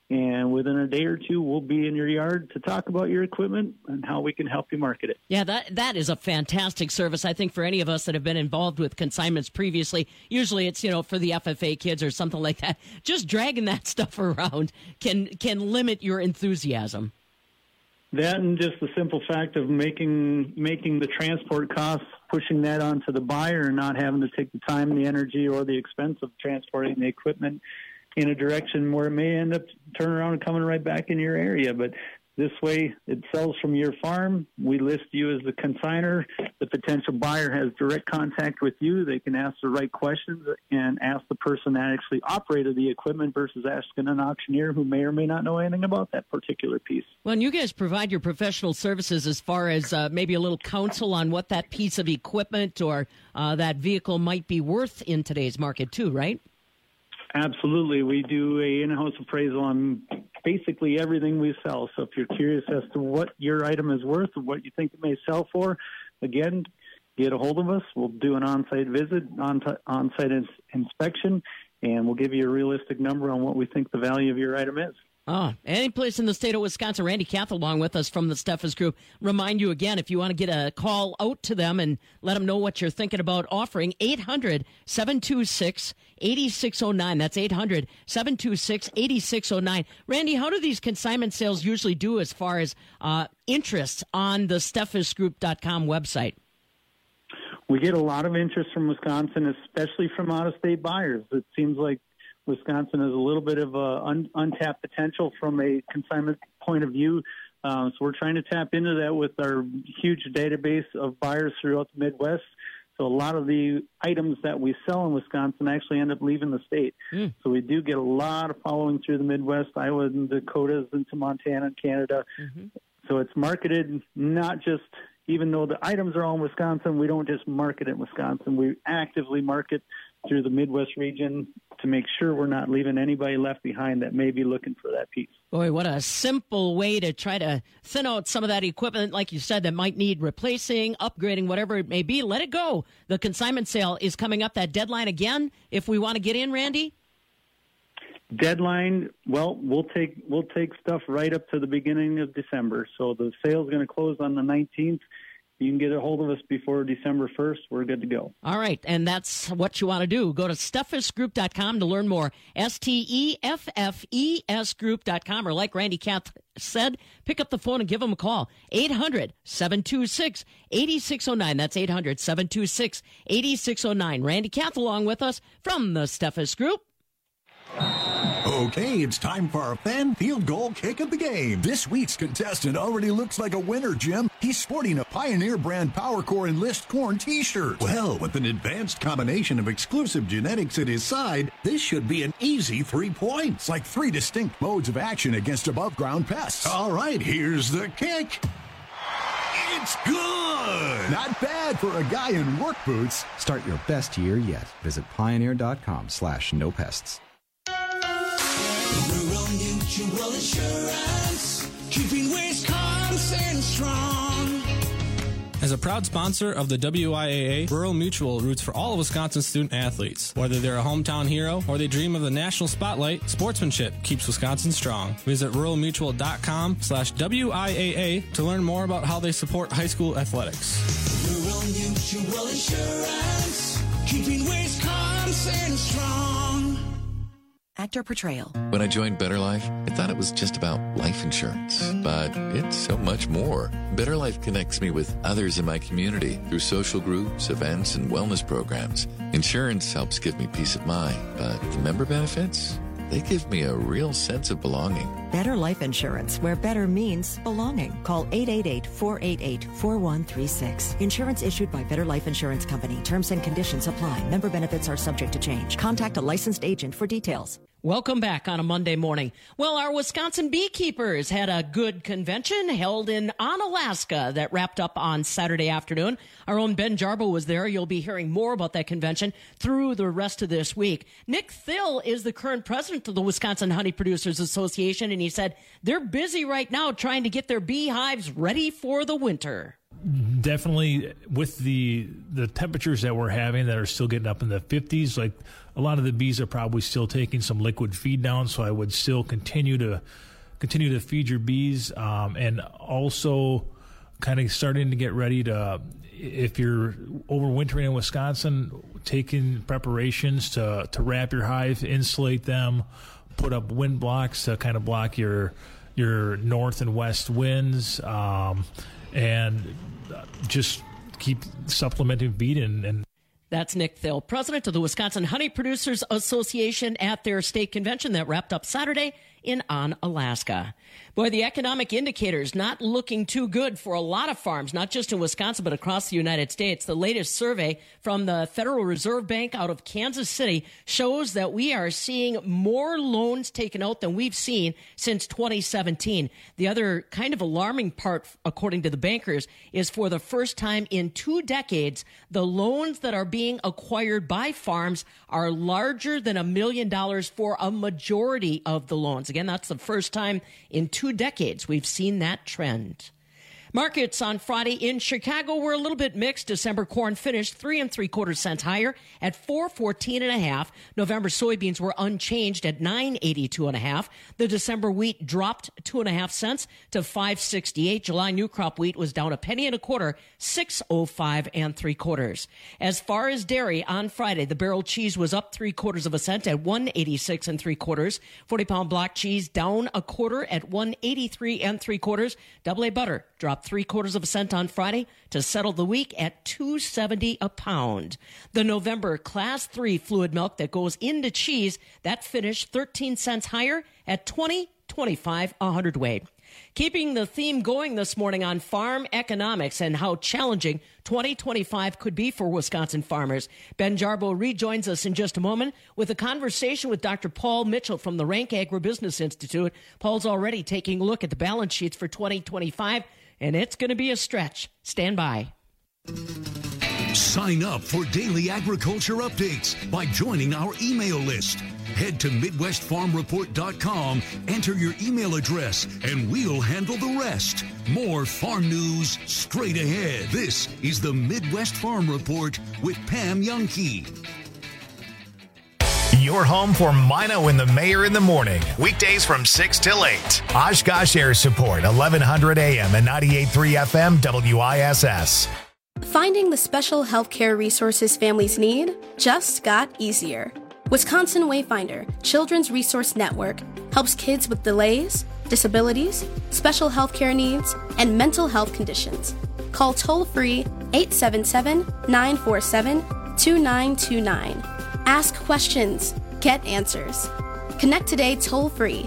And within a day or two, we'll be in your yard to talk about your equipment and how we can help you market it. Yeah, that is a fantastic service. I think for any of us that have been involved with consignments previously, usually it's, for the FFA kids or something like that, just dragging that stuff around can limit your enthusiasm. That and just the simple fact of making the transport costs, pushing that onto the buyer and not having to take the time, the energy, or the expense of transporting the equipment in a direction where it may end up turning around and coming right back in your area. But this way, it sells from your farm. We list you as the consignor. The potential buyer has direct contact with you. They can ask the right questions and ask the person that actually operated the equipment versus asking an auctioneer who may or may not know anything about that particular piece. Well, and you guys provide your professional services as far as maybe a little counsel on what that piece of equipment or that vehicle might be worth in today's market too, right? Absolutely. We do a in-house appraisal on basically everything we sell. So if you're curious as to what your item is worth or what you think it may sell for, again, get a hold of us. We'll do an on-site visit, on-site inspection, and we'll give you a realistic number on what we think the value of your item is. Any place in the state of Wisconsin. Randy Kath along with us from the Steffes Group. Remind you again, if you want to get a call out to them and let them know what you're thinking about offering, 800-726-8609. That's 800-726-8609. Randy, how do these consignment sales usually do as far as interest on the SteffesGroup.com website? We get a lot of interest from Wisconsin, especially from out-of-state buyers. It seems like Wisconsin has a little bit of untapped potential from a consignment point of view. So we're trying to tap into that with our huge database of buyers throughout the Midwest. So a lot of the items that we sell in Wisconsin actually end up leaving the state. So we do get a lot of following through the Midwest, Iowa and the Dakotas, into Montana and Canada. So it's marketed not just, even though the items are all in Wisconsin, we don't just market in Wisconsin. We actively market through the Midwest region to make sure we're not leaving anybody left behind that may be looking for that piece. Boy, what a simple way to try to thin out some of that equipment, like you said, that might need replacing, upgrading, whatever it may be. Let it go. The consignment sale is coming up. That deadline again, if we want to get in, Randy? Deadline, well, we'll take stuff right up to the beginning of December. So the sale is going to close on the 19th. You can get a hold of us before December 1st. We're good to go. All right, and that's what you want to do. Go to SteffesGroup.com to learn more. STEFFES Group.com, or like Randy Kath said, pick up the phone and give them a call. 800-726-8609. That's 800-726-8609. Randy Kath along with us from the Steffes Group. Okay, it's time for our fan field goal kick of the game. This week's contestant already looks like a winner, Jim. He's sporting a Pioneer brand PowerCore Enlist Corn t-shirt. Well, with an advanced combination of exclusive genetics at his side, this should be an easy 3 points, like 3 distinct modes of action against above-ground pests. All right, here's the kick. It's good! Not bad for a guy in work boots. Start your best year yet. Visit pioneer.com/nopests. Rural Mutual Insurance, keeping Wisconsin strong. As a proud sponsor of the WIAA, Rural Mutual roots for all of Wisconsin's student athletes. Whether they're a hometown hero or they dream of the national spotlight, sportsmanship keeps Wisconsin strong. Visit ruralmutual.com/WIAA to learn more about how they support high school athletics. Rural Mutual Insurance, keeping Wisconsin strong. Actor portrayal. When I joined Better Life, I thought it was just about life insurance, but it's so much more. Better Life connects me with others in my community through social groups, events, and wellness programs. Insurance helps give me peace of mind, but the member benefits, they give me a real sense of belonging. Better Life Insurance, where better means belonging. Call 888-488-4136. Insurance issued by Better Life Insurance Company. Terms and conditions apply. Member benefits are subject to change. Contact a licensed agent for details. Welcome back on a Monday morning. Well, our Wisconsin beekeepers had a good convention held in Onalaska that wrapped up on Saturday afternoon. Our own Ben Jarbo was there. You'll be hearing more about that convention through the rest of this week. Nick Thill is the current president of the Wisconsin Honey Producers Association, and he said they're busy right now trying to get their beehives ready for the winter. definitely with the temperatures that we're having that are still getting up in the 50s, like a lot of the bees are probably still taking some liquid feed down. So I would still continue to feed your bees, and also kind of starting to get ready to, if you're overwintering in Wisconsin, taking preparations to wrap your hive, insulate them, put up wind blocks to kind of block your north and west winds, and just keep supplementing feed and That's Nick Thill, president of the Wisconsin Honey Producers Association, at their state convention that wrapped up Saturday in Alaska. Boy, the economic indicators not looking too good for a lot of farms, not just in Wisconsin, but across the United States. The latest survey from the Federal Reserve Bank out of Kansas City shows that we are seeing more loans taken out than we've seen since 2017. The other kind of alarming part, according to the bankers, is for the first time in 2 decades, the loans that are being acquired by farms are larger than $1 million for a majority of the loans. Again, that's the first time in 2 decades we've seen that trend. Markets on Friday in Chicago were a little bit mixed. December corn finished 3 3/4 cents higher at $4.14.5. November soybeans were unchanged at $9.82.5. The December wheat dropped 2.5 cents to $5.68. July new crop wheat was down 1 1/4, $6.05 3/4. As far as dairy on Friday, the barrel cheese was up 3/4 cent at $1.86 3/4. 40-pound block cheese down 1/4 at $1.83 3/4. Double A butter dropped 3/4 cent on Friday to settle the week at $2.70 a pound. The November Class 3 fluid milk that goes into cheese, that finished 13 cents higher at $20.25 a hundredweight. Keeping the theme going this morning on farm economics and how challenging 2025 could be for Wisconsin farmers. Ben Jarbo rejoins us in just a moment with a conversation with Dr. Paul Mitchell from the Rank Agribusiness Institute. Paul's already taking a look at the balance sheets for 2025, and it's going to be a stretch. Stand by. Sign up for daily agriculture updates by joining our email list. Head to MidwestFarmReport.com, enter your email address, and we'll handle the rest. More farm news straight ahead. This is the Midwest Farm Report with Pam Youngkey. Your home for Mino and the Mayor in the morning. Weekdays from 6 till 8. Oshkosh Air Support, 1100 AM and 98.3 FM WISS. Finding the special healthcare resources families need just got easier. Wisconsin Wayfinder Children's Resource Network helps kids with delays, disabilities, special healthcare needs, and mental health conditions. Call toll-free 877-947-2929. Ask questions. Get answers. Connect today toll-free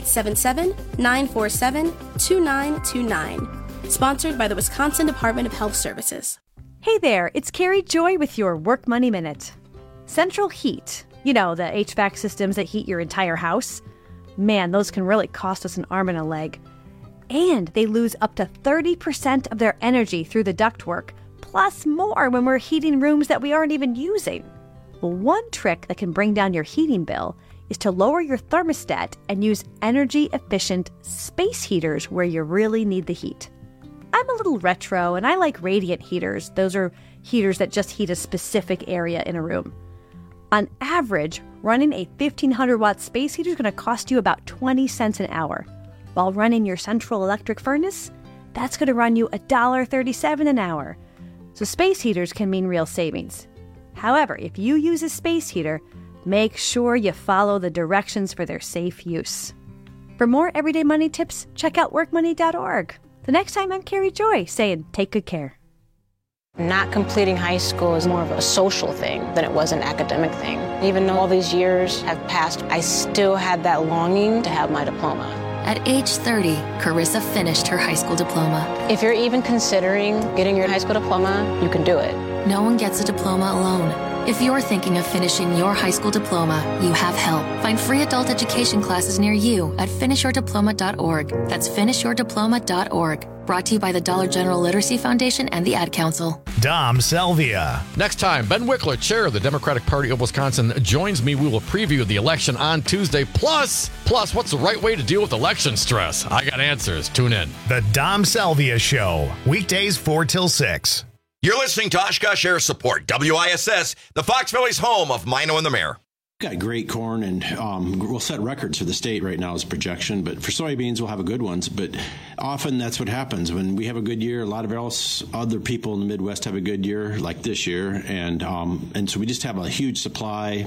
877-947-2929. Sponsored by the Wisconsin Department of Health Services. Hey there, it's Carrie Joy with your Work Money Minute. Central Heat, you know, the HVAC systems that heat your entire house. Man, those can really cost us an arm and a leg. And they lose up to 30% of their energy through the ductwork, plus more when we're heating rooms that we aren't even using. Well, one trick that can bring down your heating bill is to lower your thermostat and use energy-efficient space heaters where you really need the heat. I'm a little retro, and I like radiant heaters. Those are heaters that just heat a specific area in a room. On average, running a 1,500-watt space heater is going to cost you about 20 cents an hour. While running your central electric furnace, that's going to run you $1.37 an hour. So space heaters can mean real savings. However, if you use a space heater, make sure you follow the directions for their safe use. For more everyday money tips, check out workmoney.org. The next time, I'm Carrie Joy saying, take good care. Not completing high school is more of a social thing than it was an academic thing. Even though all these years have passed, I still had that longing to have my diploma. At age 30, Carissa finished her high school diploma. If you're even considering getting your high school diploma, you can do it. No one gets a diploma alone. If you're thinking of finishing your high school diploma, you have help. Find free adult education classes near you at finishyourdiploma.org. That's finishyourdiploma.org. Brought to you by the Dollar General Literacy Foundation and the Ad Council. Dom Salvia. Next time, Ben Wickler, chair of the Democratic Party of Wisconsin, joins me. We will preview the election on Tuesday. Plus, what's the right way to deal with election stress? I got answers. Tune in. The Dom Salvia Show. Weekdays 4 till 6. You're listening to Oshkosh Air Support, WISS, the Fox Valley's home of Mino and the Mayor. Got great corn, and we'll set records for the state right now as a projection. But for soybeans, we'll have a good ones. But often that's what happens when we have a good year. A lot of other people in the Midwest have a good year, like this year, and so we just have a huge supply.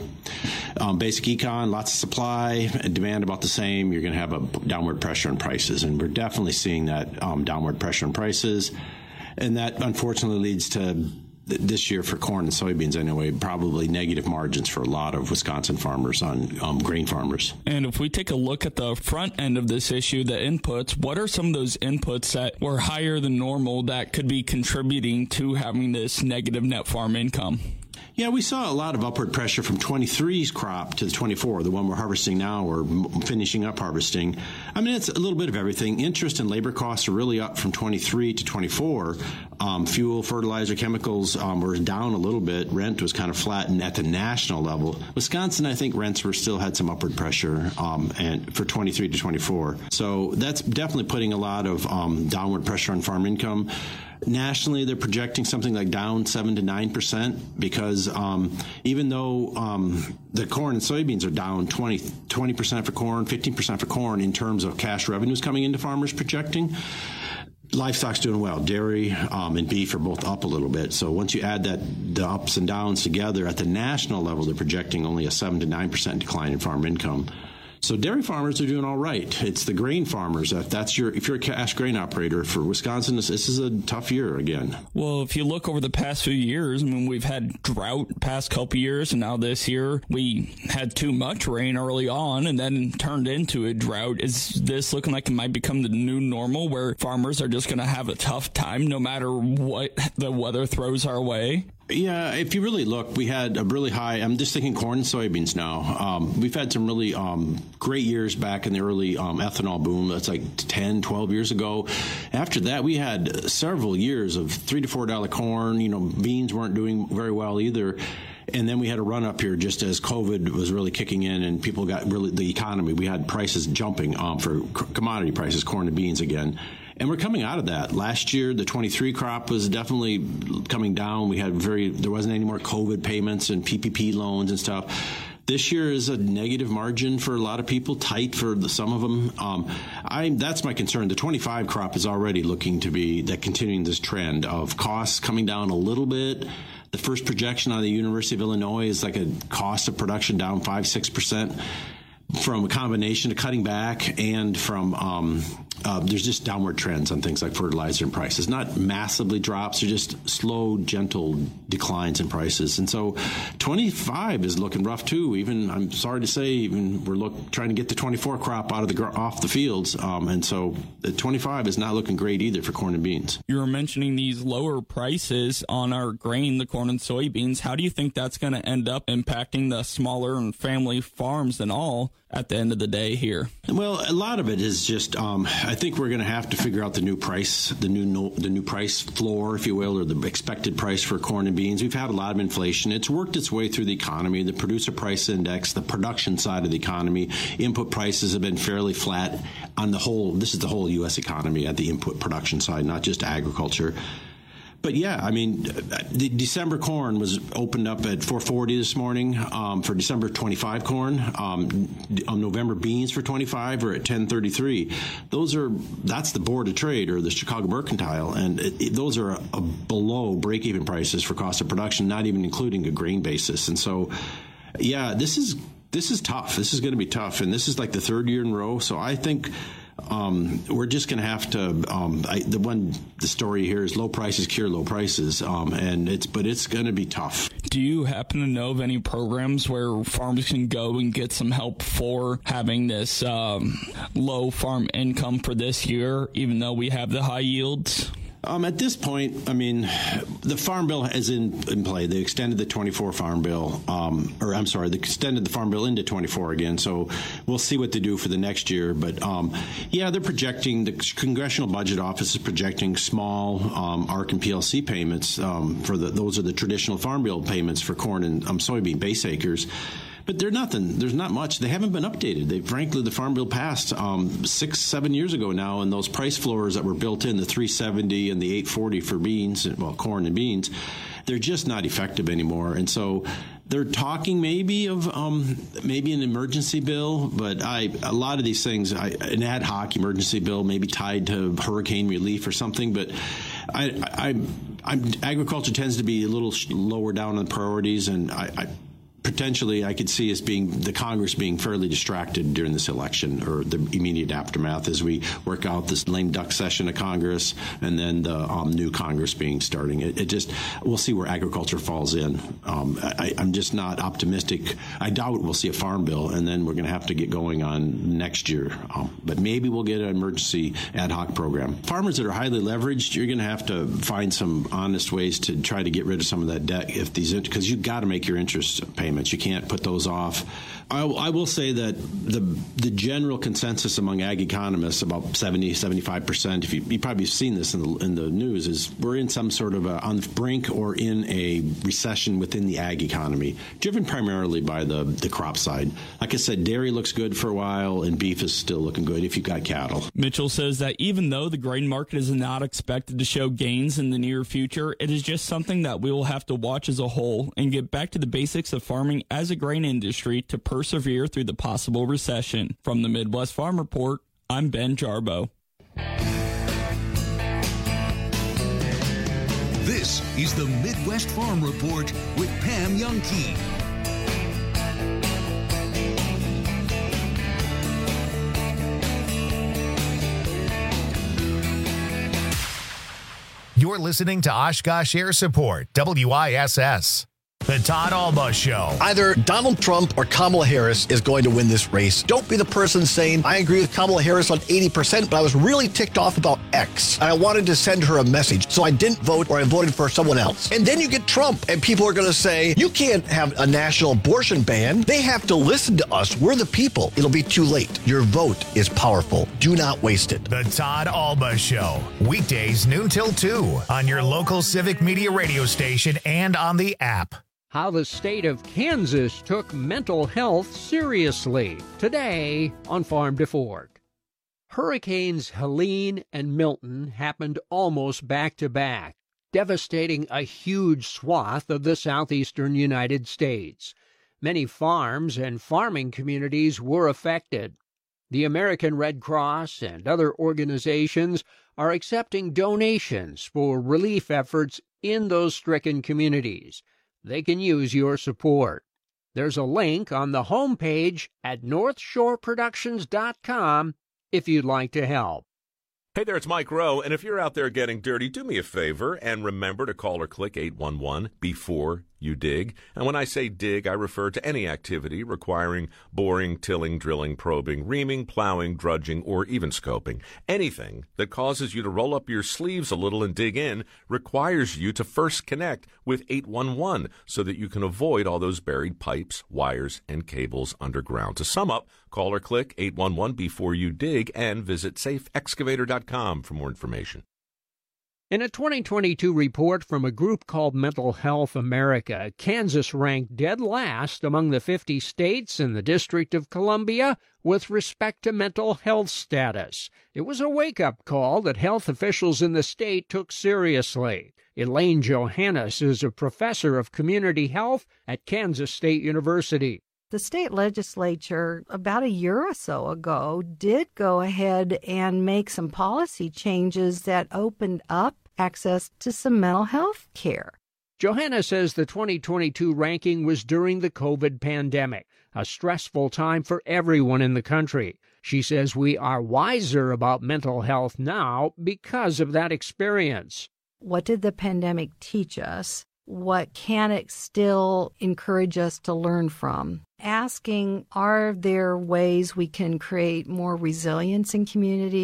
Basic econ, lots of supply, and demand about the same. You're going to have a downward pressure on prices, and we're definitely seeing that downward pressure on prices, and that unfortunately leads to this year for corn and soybeans anyway, probably negative margins for a lot of Wisconsin farmers on grain farmers. And if we take a look at the front end of this issue, the inputs, what are some of those inputs that were higher than normal that could be contributing to having this negative net farm income? Yeah, we saw a lot of upward pressure from 23's crop to the 24, the one we're harvesting now or finishing up harvesting. I mean, it's a little bit of everything. Interest and labor costs are really up from 23 to 24. Fuel, fertilizer, chemicals were down a little bit. Rent was kind of flat, and at the national level, Wisconsin, I think rents still had some upward pressure and for 23 to 24. So that's definitely putting a lot of downward pressure on farm income. Nationally, they're projecting something like down 7 to 9% because even though the corn and soybeans are down 20% for corn, 15% for corn in terms of cash revenues coming into farmers projecting, livestock's doing well. Dairy and beef are both up a little bit. So once you add the ups and downs together, at the national level, they're projecting only a 7 to 9% decline in farm income. So dairy farmers are doing all right. It's the grain farmers. If you're a cash grain operator for Wisconsin, this is a tough year again. Well, if you look over the past few years, I mean, we've had drought past couple years, and now this year we had too much rain early on and then turned into a drought. Is this looking like it might become the new normal where farmers are just going to have a tough time no matter what the weather throws our way? Yeah, if you really look, we had a really high, I'm just thinking corn and soybeans now. We've had some really great years back in the early ethanol boom. That's like 10, 12 years ago. After that, we had several years of $3 to $4 corn. Beans weren't doing very well either. And then we had a run up here just as COVID was really kicking in and people got the economy. We had prices jumping for commodity prices, corn and beans again. And we're coming out of that. Last year, the 23 crop was definitely coming down. There wasn't any more COVID payments and PPP loans and stuff. This year is a negative margin for a lot of people, tight for some of them. That's my concern. The 25 crop is already looking to be continuing this trend of costs coming down a little bit. The first projection on the University of Illinois is like a cost of production down 5-6%. From a combination of cutting back and from there's just downward trends on things like fertilizer and prices. Not massively drops, they're just slow, gentle declines in prices. And so 25 is looking rough too. Even, I'm sorry to say, we're trying to get the 24 crop off the fields. And so the 25 is not looking great either for corn and beans. You were mentioning these lower prices on our grain, the corn and soybeans. How do you think that's going to end up impacting the smaller and family farms and all at the end of the day here? Well, a lot of it is just I think we're going to have to figure out the new price, the new price floor, if you will, or the expected price for corn and beans. We've had a lot of inflation. It's worked its way through the economy. The producer price index, the production side of the economy, input prices have been fairly flat on the whole. This is the whole U.S. economy at the input production side, not just agriculture. But yeah, I mean, the December corn was opened up at $4.40 this morning for December 25 corn. On November beans for 25 are at $10.33. That's the Board of Trade or the Chicago Mercantile, and those are below break-even prices for cost of production, not even including a grain basis. And so, yeah, this is tough. This is going to be tough, and this is like the third year in a row. So I think we're just going to have to. The story here is low prices cure low prices, but it's going to be tough. Do you happen to know of any programs where farmers can go and get some help for having this low farm income for this year, even though we have the high yields? At this point, I mean, the Farm Bill is in play. They extended the 24 Farm Bill, they extended the Farm Bill into 24 again. So we'll see what they do for the next year. But they're projecting, the Congressional Budget Office is projecting small ARC and PLC payments those are the traditional Farm Bill payments for corn and soybean base acres. But there's not much. They haven't been updated. Frankly, the Farm Bill passed 6-7 years ago now, and those price floors that were built in, the $3.70 and the $8.40 for beans, corn and beans, they're just not effective anymore. And so they're talking maybe of maybe an emergency bill, but a lot of these things, an ad hoc emergency bill, maybe tied to hurricane relief or something. But agriculture tends to be a little lower down on the priorities, and potentially I could see the Congress being fairly distracted during this election or the immediate aftermath as we work out this lame duck session of Congress and then the new Congress starting. We'll see where agriculture falls in. I'm just not optimistic. I doubt we'll see a farm bill, and then we're going to have to get going on next year. But maybe we'll get an emergency ad hoc program. Farmers that are highly leveraged, you're going to have to find some honest ways to try to get rid of some of that debt because you've got to make your interest payments. You can't put those off. I will say that the general consensus among ag economists, about 70-75%, you've probably seen this in the news, is we're in some sort of on the brink or in a recession within the ag economy, driven primarily by the crop side. Like I said, dairy looks good for a while, and beef is still looking good if you've got cattle. Mitchell says that even though the grain market is not expected to show gains in the near future, it is just something that we will have to watch as a whole and get back to the basics of farming as a grain industry to persevere through the possible recession. From the Midwest Farm Report, I'm Ben Jarbo. This is the Midwest Farm Report with Pam Youngkey. You're listening to Oshkosh Air Support, WISS. The Todd Alba Show. Either Donald Trump or Kamala Harris is going to win this race. Don't be the person saying, I agree with Kamala Harris on 80%, but I was really ticked off about X. And I wanted to send her a message, so I didn't vote or I voted for someone else. And then you get Trump, and people are going to say, you can't have a national abortion ban. They have to listen to us. We're the people. It'll be too late. Your vote is powerful. Do not waste it. The Todd Alba Show. Weekdays noon till 2 on your local Civic Media radio station and on the app. How the state of Kansas took mental health seriously. Today on Farm to Fork. Hurricanes Helene and Milton happened almost back to back, devastating a huge swath of the southeastern United States. Many farms and farming communities were affected. The American Red Cross and other organizations are accepting donations for relief efforts in those stricken communities. They can use your support. There's a link on the homepage at northshoreproductions.com if you'd like to help. Hey there, it's Mike Rowe, and if you're out there getting dirty, do me a favor and remember to call or click 811 before you dig. And when I say dig, I refer to any activity requiring boring, tilling, drilling, probing, reaming, plowing, drudging, or even scoping. Anything that causes you to roll up your sleeves a little and dig in requires you to first connect with 811 so that you can avoid all those buried pipes, wires, and cables underground. To sum up, call or click 811 before you dig and visit safeexcavator.com for more information. In a 2022 report from a group called Mental Health America, Kansas ranked dead last among the 50 states in the District of Columbia with respect to mental health status. It was a wake-up call that health officials in the state took seriously. Elaine Johannes is a professor of community health at Kansas State University. The state legislature, about a year or so ago, did go ahead and make some policy changes that opened up access to some mental health care. Johanna says the 2022 ranking was during the COVID pandemic, a stressful time for everyone in the country. She says we are wiser about mental health now because of that experience. What did the pandemic teach us? What can it still encourage us to learn from? Asking, are there ways we can create more resilience in communities,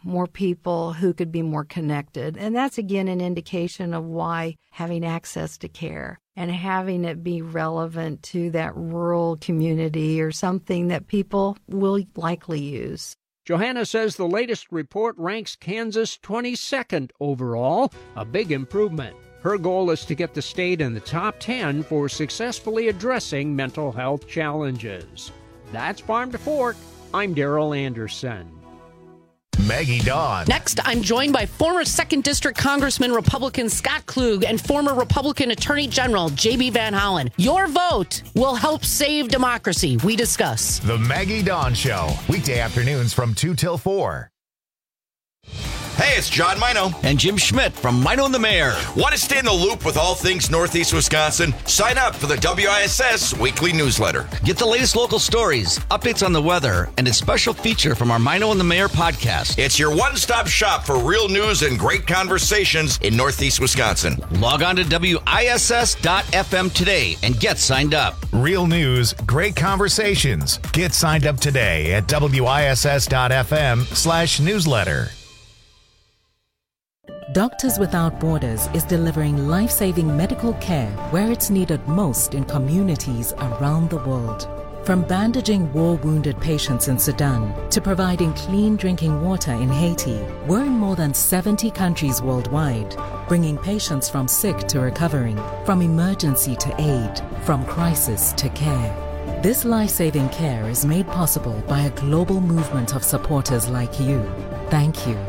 more people who could be more connected. And that's, again, an indication of why having access to care and having it be relevant to that rural community or something that people will likely use. Johanna says the latest report ranks Kansas 22nd overall, a big improvement. Her goal is to get the state in the top 10 for successfully addressing mental health challenges. That's Farm to Fork. I'm Darrell Anderson. Maggie Dawn. Next, I'm joined by former 2nd District Congressman Republican Scott Klug and former Republican Attorney General J.B. Van Hollen. Your vote will help save democracy. We discuss. The Maggie Dawn Show. Weekday afternoons from 2 till 4. Hey, it's John Mino. And Jim Schmidt from Mino and the Mayor. Want to stay in the loop with all things Northeast Wisconsin? Sign up for the WISS weekly newsletter. Get the latest local stories, updates on the weather, and a special feature from our Mino and the Mayor podcast. It's your one-stop shop for real news and great conversations in Northeast Wisconsin. Log on to WISS.FM today and get signed up. Real news, great conversations. Get signed up today at WISS.FM/newsletter. Doctors Without Borders is delivering life-saving medical care where it's needed most in communities around the world. From bandaging war-wounded patients in Sudan to providing clean drinking water in Haiti, we're in more than 70 countries worldwide, bringing patients from sick to recovering, from emergency to aid, from crisis to care. This life-saving care is made possible by a global movement of supporters like you. Thank you.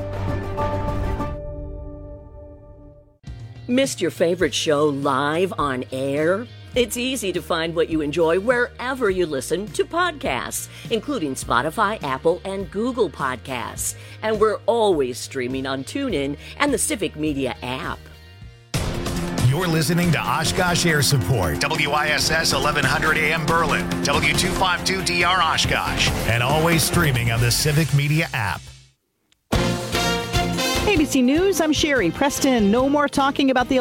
Missed your favorite show live on air? It's easy to find what you enjoy wherever you listen to podcasts, including Spotify, Apple, and Google Podcasts. And we're always streaming on TuneIn and the Civic Media app. You're listening to Oshkosh Air Support, WISS 1100 AM Berlin, W252DR Oshkosh, and always streaming on the Civic Media app. ABC News, I'm Sherry Preston. No more talking about the